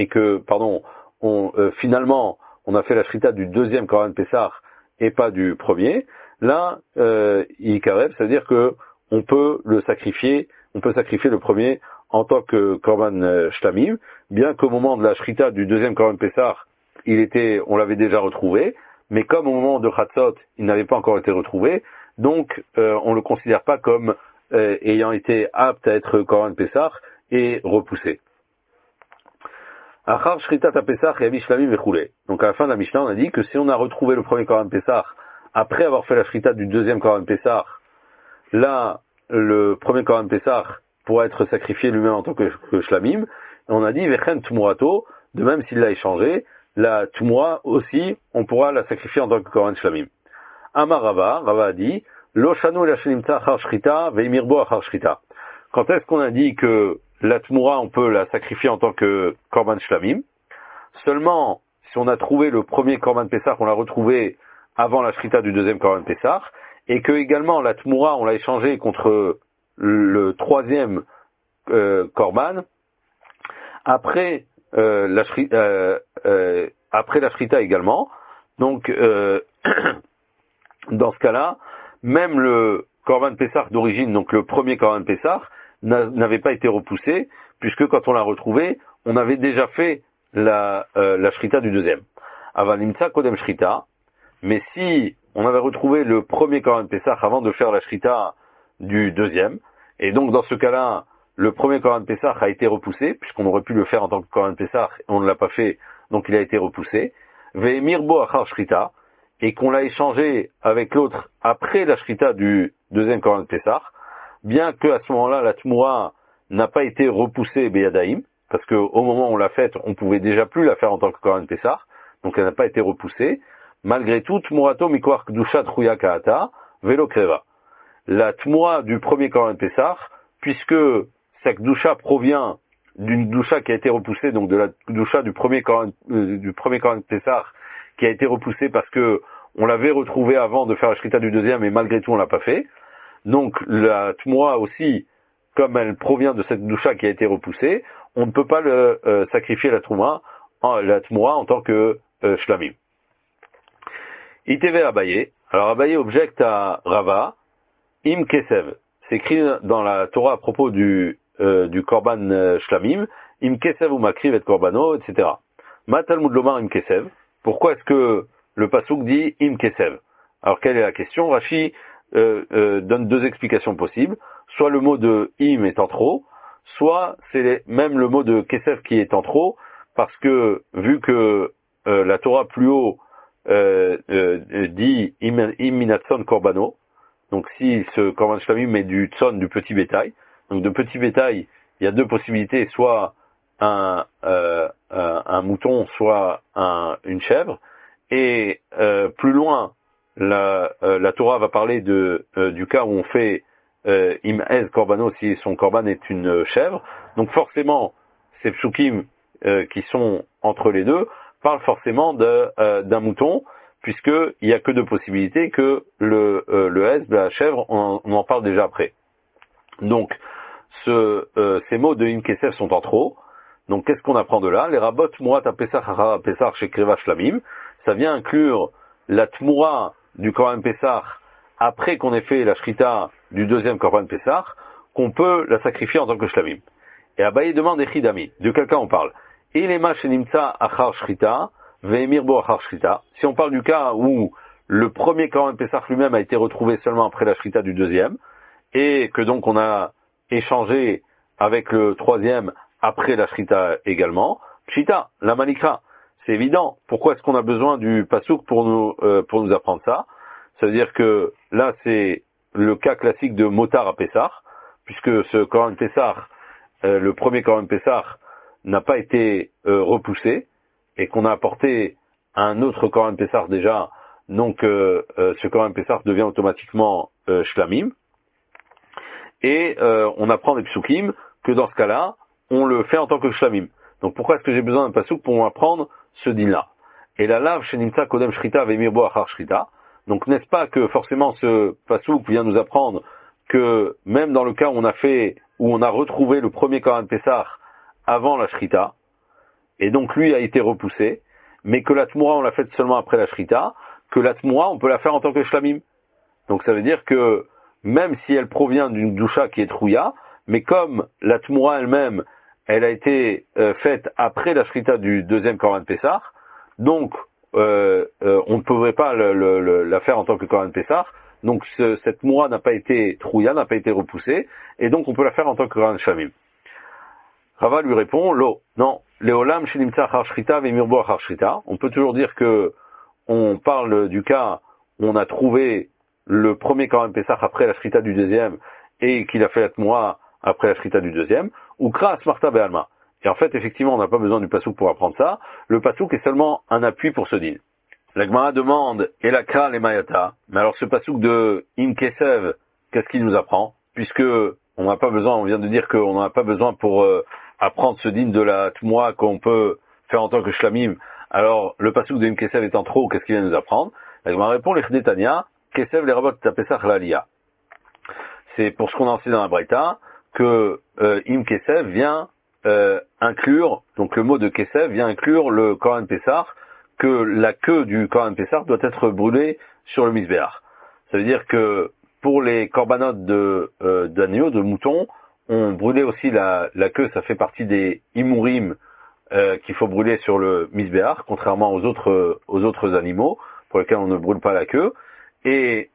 finalement on a fait la Shrita du deuxième Korban Pessah et pas du premier, là, Yikarev, c'est-à-dire que on peut sacrifier le premier en tant que Korban Shlamim, bien qu'au moment de la Shrita du deuxième Korban Pessah, on l'avait déjà retrouvé, mais comme au moment de Chatzot, il n'avait pas encore été retrouvé, donc on le considère pas comme ayant été apte à être Korban Pessah et repoussé. Achar Shritat Pessah et Shlamim Vechule. Donc à la fin de la Mishnah, on a dit que si on a retrouvé le premier Korban Pessah après avoir fait la Shrita du deuxième Korban Pessah, là, le premier Korban Pessah pourra être sacrifié lui-même en tant que Shlamim. Et on a dit Vechen Tumurato, de même s'il l'a échangé, la Tumura aussi, on pourra la sacrifier en tant que Korban Shlamim. Amar Rava a dit, Lo Shanu la Shenimta Achar Shrita, Veimirbo Achar Shrita. Quand est-ce qu'on a dit que la Tumura, on peut la sacrifier en tant que Korban Shlamim? Seulement, si on a trouvé le premier Korban Pessah, on l'a retrouvé avant la Shrita du deuxième Korban Pessah, et que également la Tumura, on l'a échangé contre le troisième Korban, après la Shrita également. Donc, dans ce cas-là, même le Korban Pessah d'origine, donc le premier Korban Pessah, n'avait pas été repoussé, puisque quand on l'a retrouvé, on avait déjà fait la Shrita du deuxième. Avanimtsa Kodem Shrita, mais si on avait retrouvé le premier Korban Pessah avant de faire la Shrita du deuxième, et donc dans ce cas-là, le premier Korban Pessah a été repoussé, puisqu'on aurait pu le faire en tant que Korban Pessah, et on ne l'a pas fait, donc il a été repoussé. Ve'emirbo achar Shrita, et qu'on l'a échangé avec l'autre après la Shrita du deuxième Korban Pessah, bien que à ce moment-là, la Tmura n'a pas été repoussée Beyadaim, parce qu'au moment où on l'a faite, on pouvait déjà plus la faire en tant que Korban Pessah, donc elle n'a pas été repoussée. Malgré tout, Tmurato Mikwar Kdusha Truya Kaata, Velo Kreva. La Tmura du premier Korban Pessah, puisque sa Kdusha provient d'une Kdusha qui a été repoussée, donc de la Kdusha du premier Korban Pessah, qui a été repoussée parce que on l'avait retrouvé avant de faire la Shrita du deuxième, et malgré tout on l'a pas fait. Donc la Tmura aussi, comme elle provient de cette Kdusha qui a été repoussée, on ne peut pas sacrifier la Tmura en tant que Shlamim. ITV Abaye. Alors Abaye objecte à Rava, Im Kesev. C'est écrit dans la Torah à propos du Korban Shlamim, Im Kesev ou Makriv et Korbano, etc. Ma Talmud Lomar Im Kesev. Pourquoi est-ce que le pasuk dit Im Kesev? Alors quelle est la question? Rashi donne deux explications possibles. Soit le mot de Im est en trop, soit c'est même le mot de Kesev qui est en trop, parce que vu que la Torah plus haut dit Im Minatson Korbano, donc si ce Korban Shlamim est du Tson, du petit bétail, donc de petit bétail il y a deux possibilités, soit un mouton, soit une chèvre. Et plus loin, la Torah va parler du cas où on fait im ez korbano si son korban est une chèvre. Donc forcément, ces psukim qui sont entre les deux parlent forcément d'un mouton, puisqu'il n'y a que deux possibilités, que le ez, la chèvre, on en parle déjà après. Donc ces mots de im kesef sont en trop. Donc qu'est-ce qu'on apprend de là? Les rabot murat pesach hara pesach chez kreva shlamim, ça vient inclure la tmoura du korban pesach après qu'on ait fait la shrita du deuxième korban pesach, qu'on peut la sacrifier en tant que shlamim. Et Abaye demande echidami, de quel cas on parle? Ilema shenimtsa achar shrita ve'emir bo achar shrita. Si on parle du cas où le premier korban pesach lui-même a été retrouvé seulement après la shrita du deuxième, et que donc on a échangé avec le troisième après la shrita également, pshita, la manikra, c'est évident. Pourquoi est-ce qu'on a besoin du pasouk pour nous apprendre ça? Ça veut dire que là c'est le cas classique de motar à Pessah, puisque ce korban Pessah, le premier korban Pessah, n'a pas été repoussé, et qu'on a apporté un autre korban Pessah déjà, donc ce korban Pessah devient automatiquement shlamim. Et on apprend des psukim que dans ce cas-là, on le fait en tant que shlamim. Donc pourquoi est-ce que j'ai besoin d'un pasouk pour m'apprendre ce din-là? Et la lave shenimtsa kodem shrita ve'mirbo achar shrita. Donc n'est-ce pas que forcément ce pasouk vient nous apprendre que même dans le cas où on a retrouvé le premier korban pesach avant la shrita, et donc lui a été repoussé, mais que la tmoura on l'a faite seulement après la shrita, que la tmoura on peut la faire en tant que shlamim. Donc ça veut dire que même si elle provient d'une doucha qui est trouya, mais comme la tmoura elle-même, elle a été faite après la shrita du deuxième korban pesach, donc on ne pourrait pas la faire en tant que korban pesach, donc cette tmoura n'a pas été trouya, n'a pas été repoussée, et donc on peut la faire en tant que korban shlamim. Rava lui répond, non, leolam shenimtsa achar shrita ve'mirbo achar shrita. On peut toujours dire que on parle du cas où on a trouvé le premier korban pesach après la shrita du deuxième et qu'il a fait la tmoura après la shrita du deuxième, ou kra asmarta be'alma. Et en fait, effectivement, on n'a pas besoin du pasouk pour apprendre ça. Le pasouk est seulement un appui pour ce din. La Gemara demande, et la kra le mayata. Mais alors ce pasouk de im kesev, qu'est-ce qu'il nous apprend? Puisque on n'a pas besoin, on vient de dire qu'on n'en a pas besoin pour apprendre ce din de la tmoura qu'on peut faire en tant que shlamim. Alors le pasouk de im kesev étant trop, qu'est-ce qu'il vient nous apprendre? La Gemara répond, l'ichdetania, kesev les rabot tapesach l'alia. C'est pour ce qu'on a enseigné dans la Braïta, que im kesev vient inclure, donc le mot de kesev vient inclure le korban pesach, que la queue du korban pesach doit être brûlée sur le misbéach. Ça veut dire que pour les corbanotes d'agneau, de mouton, on brûlait aussi la queue, ça fait partie des imurim qu'il faut brûler sur le misbéach, contrairement aux autres animaux pour lesquels on ne brûle pas la queue. Et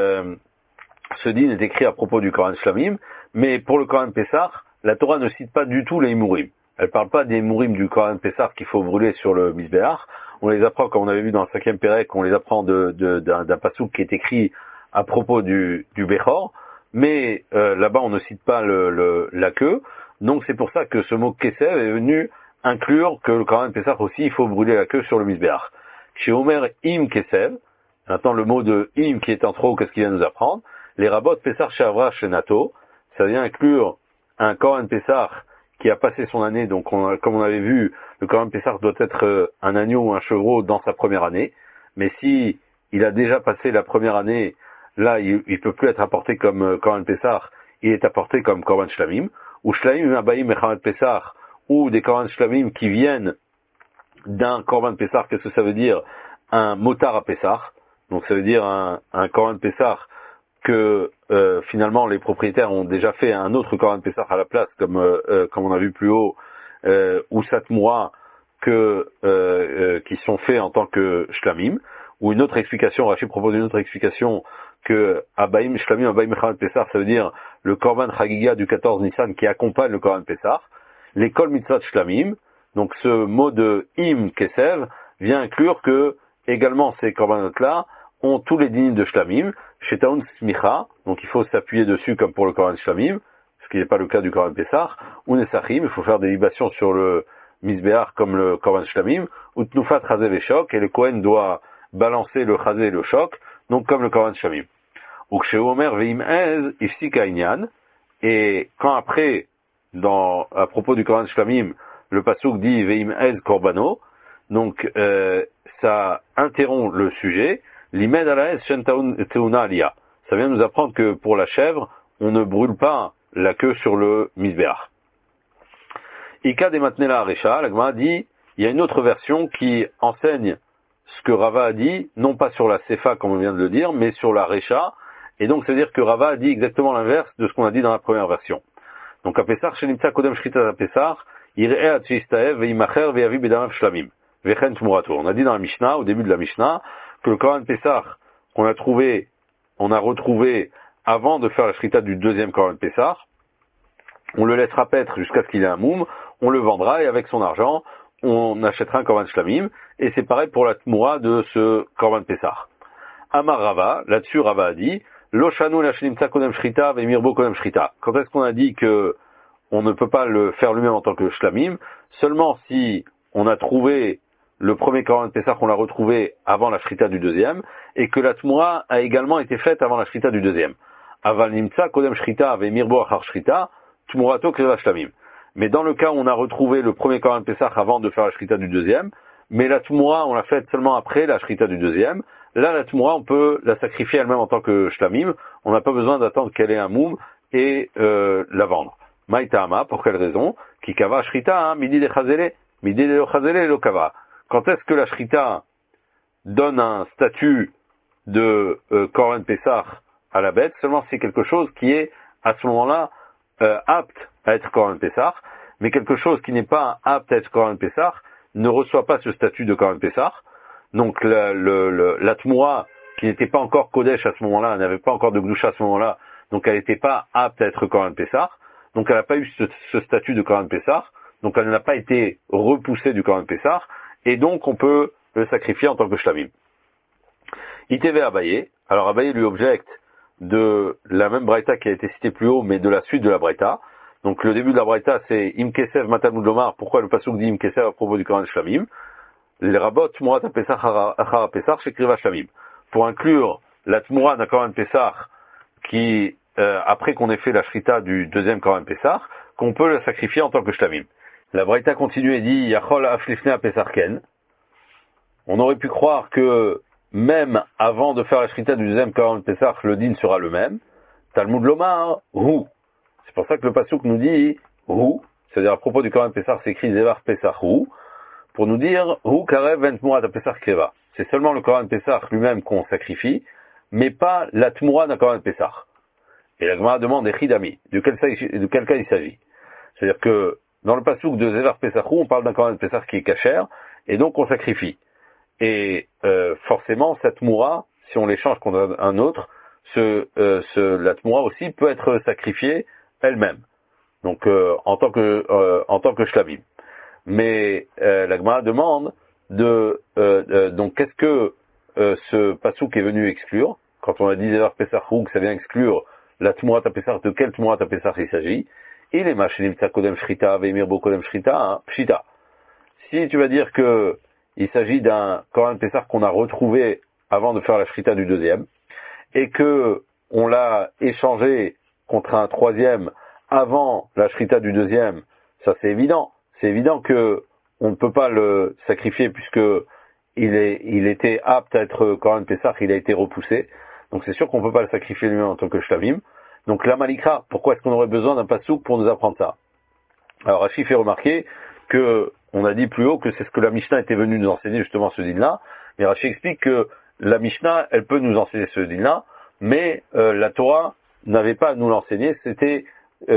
ce din est écrit à propos du korban shlamim, mais pour le korban pesach, la Torah ne cite pas du tout les imurim. Elle parle pas des imurim du korban pesach qu'il faut brûler sur le misbéach. On les apprend, comme on avait vu dans le 5e pérec, on les apprend d'un pasouk qui est écrit à propos du Bechor, mais là-bas on ne cite pas la queue. Donc c'est pour ça que ce mot kesev est venu inclure que le korban pesach aussi, il faut brûler la queue sur le misbéach. Chez Omer im kesev, maintenant le mot de im qui est en trop, qu'est-ce qu'il vient nous apprendre? Les rabot pesach shavra shenato, ça vient inclure un korban pesach qui a passé son année, donc comme on avait vu, le korban pesach doit être un agneau ou un chevreau dans sa première année, mais si il a déjà passé la première année, là il peut plus être apporté comme korban pesach, il est apporté comme korban shlamim, ou shlamim abayim mechamat pesach, ou des korban shlamim qui viennent d'un korban pesach. Qu'est-ce que ça veut dire? Un motar à pesach, donc ça veut dire un korban pesach que finalement les propriétaires ont déjà fait un autre korban pesach à la place, comme on a vu plus haut, ou satmoura qui sont faits en tant que shlamim, ou une autre explication, Rashi propose une autre explication, que abayim shlamim abayim mechamat pesach, ça veut dire le korban chagiga du 14 Nissan qui accompagne le korban pesach, les kol mitzvot shlamim. Donc ce mot de im kesev vient inclure que également ces corbanotes là ont tous les dîmes de shlamim, chez taun smicha, donc il faut s'appuyer dessus comme pour le korban shlamim, ce qui n'est pas le cas du Korban Pessah, ou Nesachim, il faut faire des libations sur le Mizbeach comme le Korban Shlamim, ou Tnufat Chazé et Shok, et le Kohen doit balancer le Chazé et le Shok, donc comme le Korban Shlamim. Ou chez Omer Veim Ez, Ifsika Inyan, et quand après, à propos du Korban Shlamim, le Pasuk dit Veim Ez Korbano, donc ça interrompt le sujet, Limed Alaez Shen Teuna Aliyah. Ça vient nous apprendre que pour la chèvre, on ne brûle pas la queue sur le Mizbeach. Ika de Matnela Aresha, la Gemara dit, il y a une autre version qui enseigne ce que Rava a dit, non pas sur la Sefa comme on vient de le dire, mais sur la Resha, et donc c'est-à-dire que Rava a dit exactement l'inverse de ce qu'on a dit dans la première version. Donc à Pesach, Shenimtza Kodem Shchita à Pesach, Ir'e Atchistaev Veimacher Ve'avi Bedamav Shlamim, Vechen Tmurato. On a dit dans la Mishnah, au début de la Mishnah, que le Korban Pesach qu'on on a retrouvé avant de faire la Shrita du deuxième Korban Pesach, on le laissera paître jusqu'à ce qu'il ait un moum, on le vendra et avec son argent, on achètera un Korban Shlamim, et c'est pareil pour la Tmura de ce Korban Pesach. Amar Rava, là-dessus Rava a dit, Loshanu la Shenimtza Kodem Shrita Ve'mirbo Kodem Shrita. Quand est-ce qu'on a dit que on ne peut pas le faire lui-même en tant que Shlamim? Seulement si on a trouvé le premier Korban Pesach, on l'a retrouvé avant la Shrita du deuxième, et que la Tmura a également été faite avant la Shrita du deuxième. Aval Nimtza Kodem Shrita Ve'mirbo Achar Shrita, Tmurato Kreva Shlamim. Mais dans le cas où on a retrouvé le premier Korban Pesach avant de faire la Shrita du deuxième, mais la Tmura, on l'a faite seulement après la Shrita du deuxième, là, la Tmura, on peut la sacrifier elle-même en tant que Shlamim, on n'a pas besoin d'attendre qu'elle ait un moum et la vendre. Maïtama, pour quelle raison? Kikava Shrita, midi de Chazele, midi de Chazele lo kava. Quand est-ce que la Shrita donne un statut de Korban Pesach à la bête? Seulement si c'est quelque chose qui est, à ce moment-là, apte à être Korban Pesach, mais quelque chose qui n'est pas apte à être Korban Pesach ne reçoit pas ce statut de Korban Pesach. Donc la Tmura, qui n'était pas encore Kodesh à ce moment-là, n'avait pas encore de Gdusha à ce moment-là, donc elle n'était pas apte à être Korban Pesach, donc elle n'a pas eu ce statut de Korban Pesach, donc elle n'a pas été repoussée du Korban Pesach, et donc on peut le sacrifier en tant que Shlamim. ITV Abaye, alors Abaye lui objecte de la même Braïta qui a été citée plus haut, mais de la suite de la Braïta. Donc le début de la Braïta c'est Im Kesev Matalmud Lomar, pourquoi le pasuk dit Im Kesev à propos du Korban Shlamim? Les rabots Tmurat Pesach Achar Pesach Shekriva Shlamim. Pour inclure la Tmura d'un Korban Pesach qui, après qu'on ait fait la Shrita du deuxième Korban Pesach, qu'on peut le sacrifier en tant que Shlamim. La Braïta continue et dit Yachol Aflifne a Pesach Ken. On aurait pu croire que même avant de faire la Shrita du deuxième Korban Pesach, le din sera le même. Talmud Lomar, Hu. C'est pour ça que le pasuk nous dit Hu, c'est-à-dire à propos du Korban Pesach, c'est écrit Zevar Pesach Hu, pour nous dire Hu Karev Vent Murat a Pesach Kreva. C'est seulement le Korban Pesach lui-même qu'on sacrifie, mais pas la Tmura d'un Korban Pesach. Et la Gemara demande Echidami, de quel cas il s'agit. C'est-à-dire que dans le pasuk de Zevar Pesach Hu, on parle d'un Korban Pesach qui est cachère, et donc on sacrifie. Et forcément, cette Tmura, si on l'échange contre un autre, la Tmura aussi peut être sacrifiée elle-même. Donc en tant que Shlamim. Mais la Gemara demande donc qu'est-ce que ce pasuk est venu exclure? Quand on a dit Zevar Pesach Hu, que ça vient exclure la Tmurat HaPesach, de quelle Tmurat HaPesach il s'agit? Il est Mashinim Tza Kodem Shrita, Veimir Bo Kodem Shrita, Pshita. Si tu vas dire que il s'agit d'un Korban Pesach qu'on a retrouvé avant de faire la Shrita du deuxième, et que on l'a échangé contre un troisième avant la Shrita du deuxième, ça c'est évident. C'est évident que on ne peut pas le sacrifier puisque il était apte à être Korban Pesach, il a été repoussé. Donc c'est sûr qu'on ne peut pas le sacrifier lui-même en tant que Shlamim. Donc la Malikra, pourquoi est-ce qu'on aurait besoin d'un pasouk pour nous apprendre ça? Alors Rashi fait remarquer que on a dit plus haut que c'est ce que la Mishnah était venue nous enseigner justement ce din-là. Mais Rashi explique que la Mishnah, elle peut nous enseigner ce din-là, mais la Torah n'avait pas à nous l'enseigner. C'est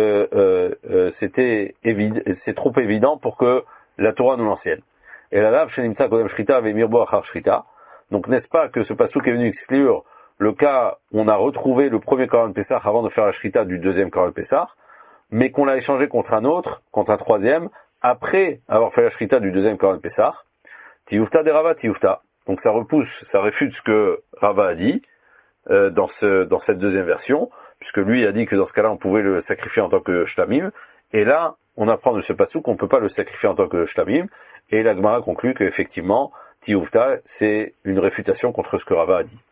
trop évident pour que la Torah nous l'enseigne. Et la lave Shenimtza Kodem Shrita Ve'mirbo Achar Shrita. Donc n'est-ce pas que ce pasuk est venu exclure le cas où on a retrouvé le premier Korban Pesach avant de faire la Shrita du deuxième Korban Pesach, mais qu'on l'a échangé contre un autre, contre un troisième, après avoir fait la Shrita du deuxième Korban Pesach. Tiyufta de Rava Tiyufta. Donc ça repousse, ça réfute ce que Rava a dit. dans cette deuxième version, puisque lui a dit que dans ce cas-là, on pouvait le sacrifier en tant que shlamim. Et là, on apprend de ce passouk qu'on ne peut pas le sacrifier en tant que shlamim. Et la Gemara conclut qu'effectivement, Tiouvta, c'est une réfutation contre ce que Rava a dit.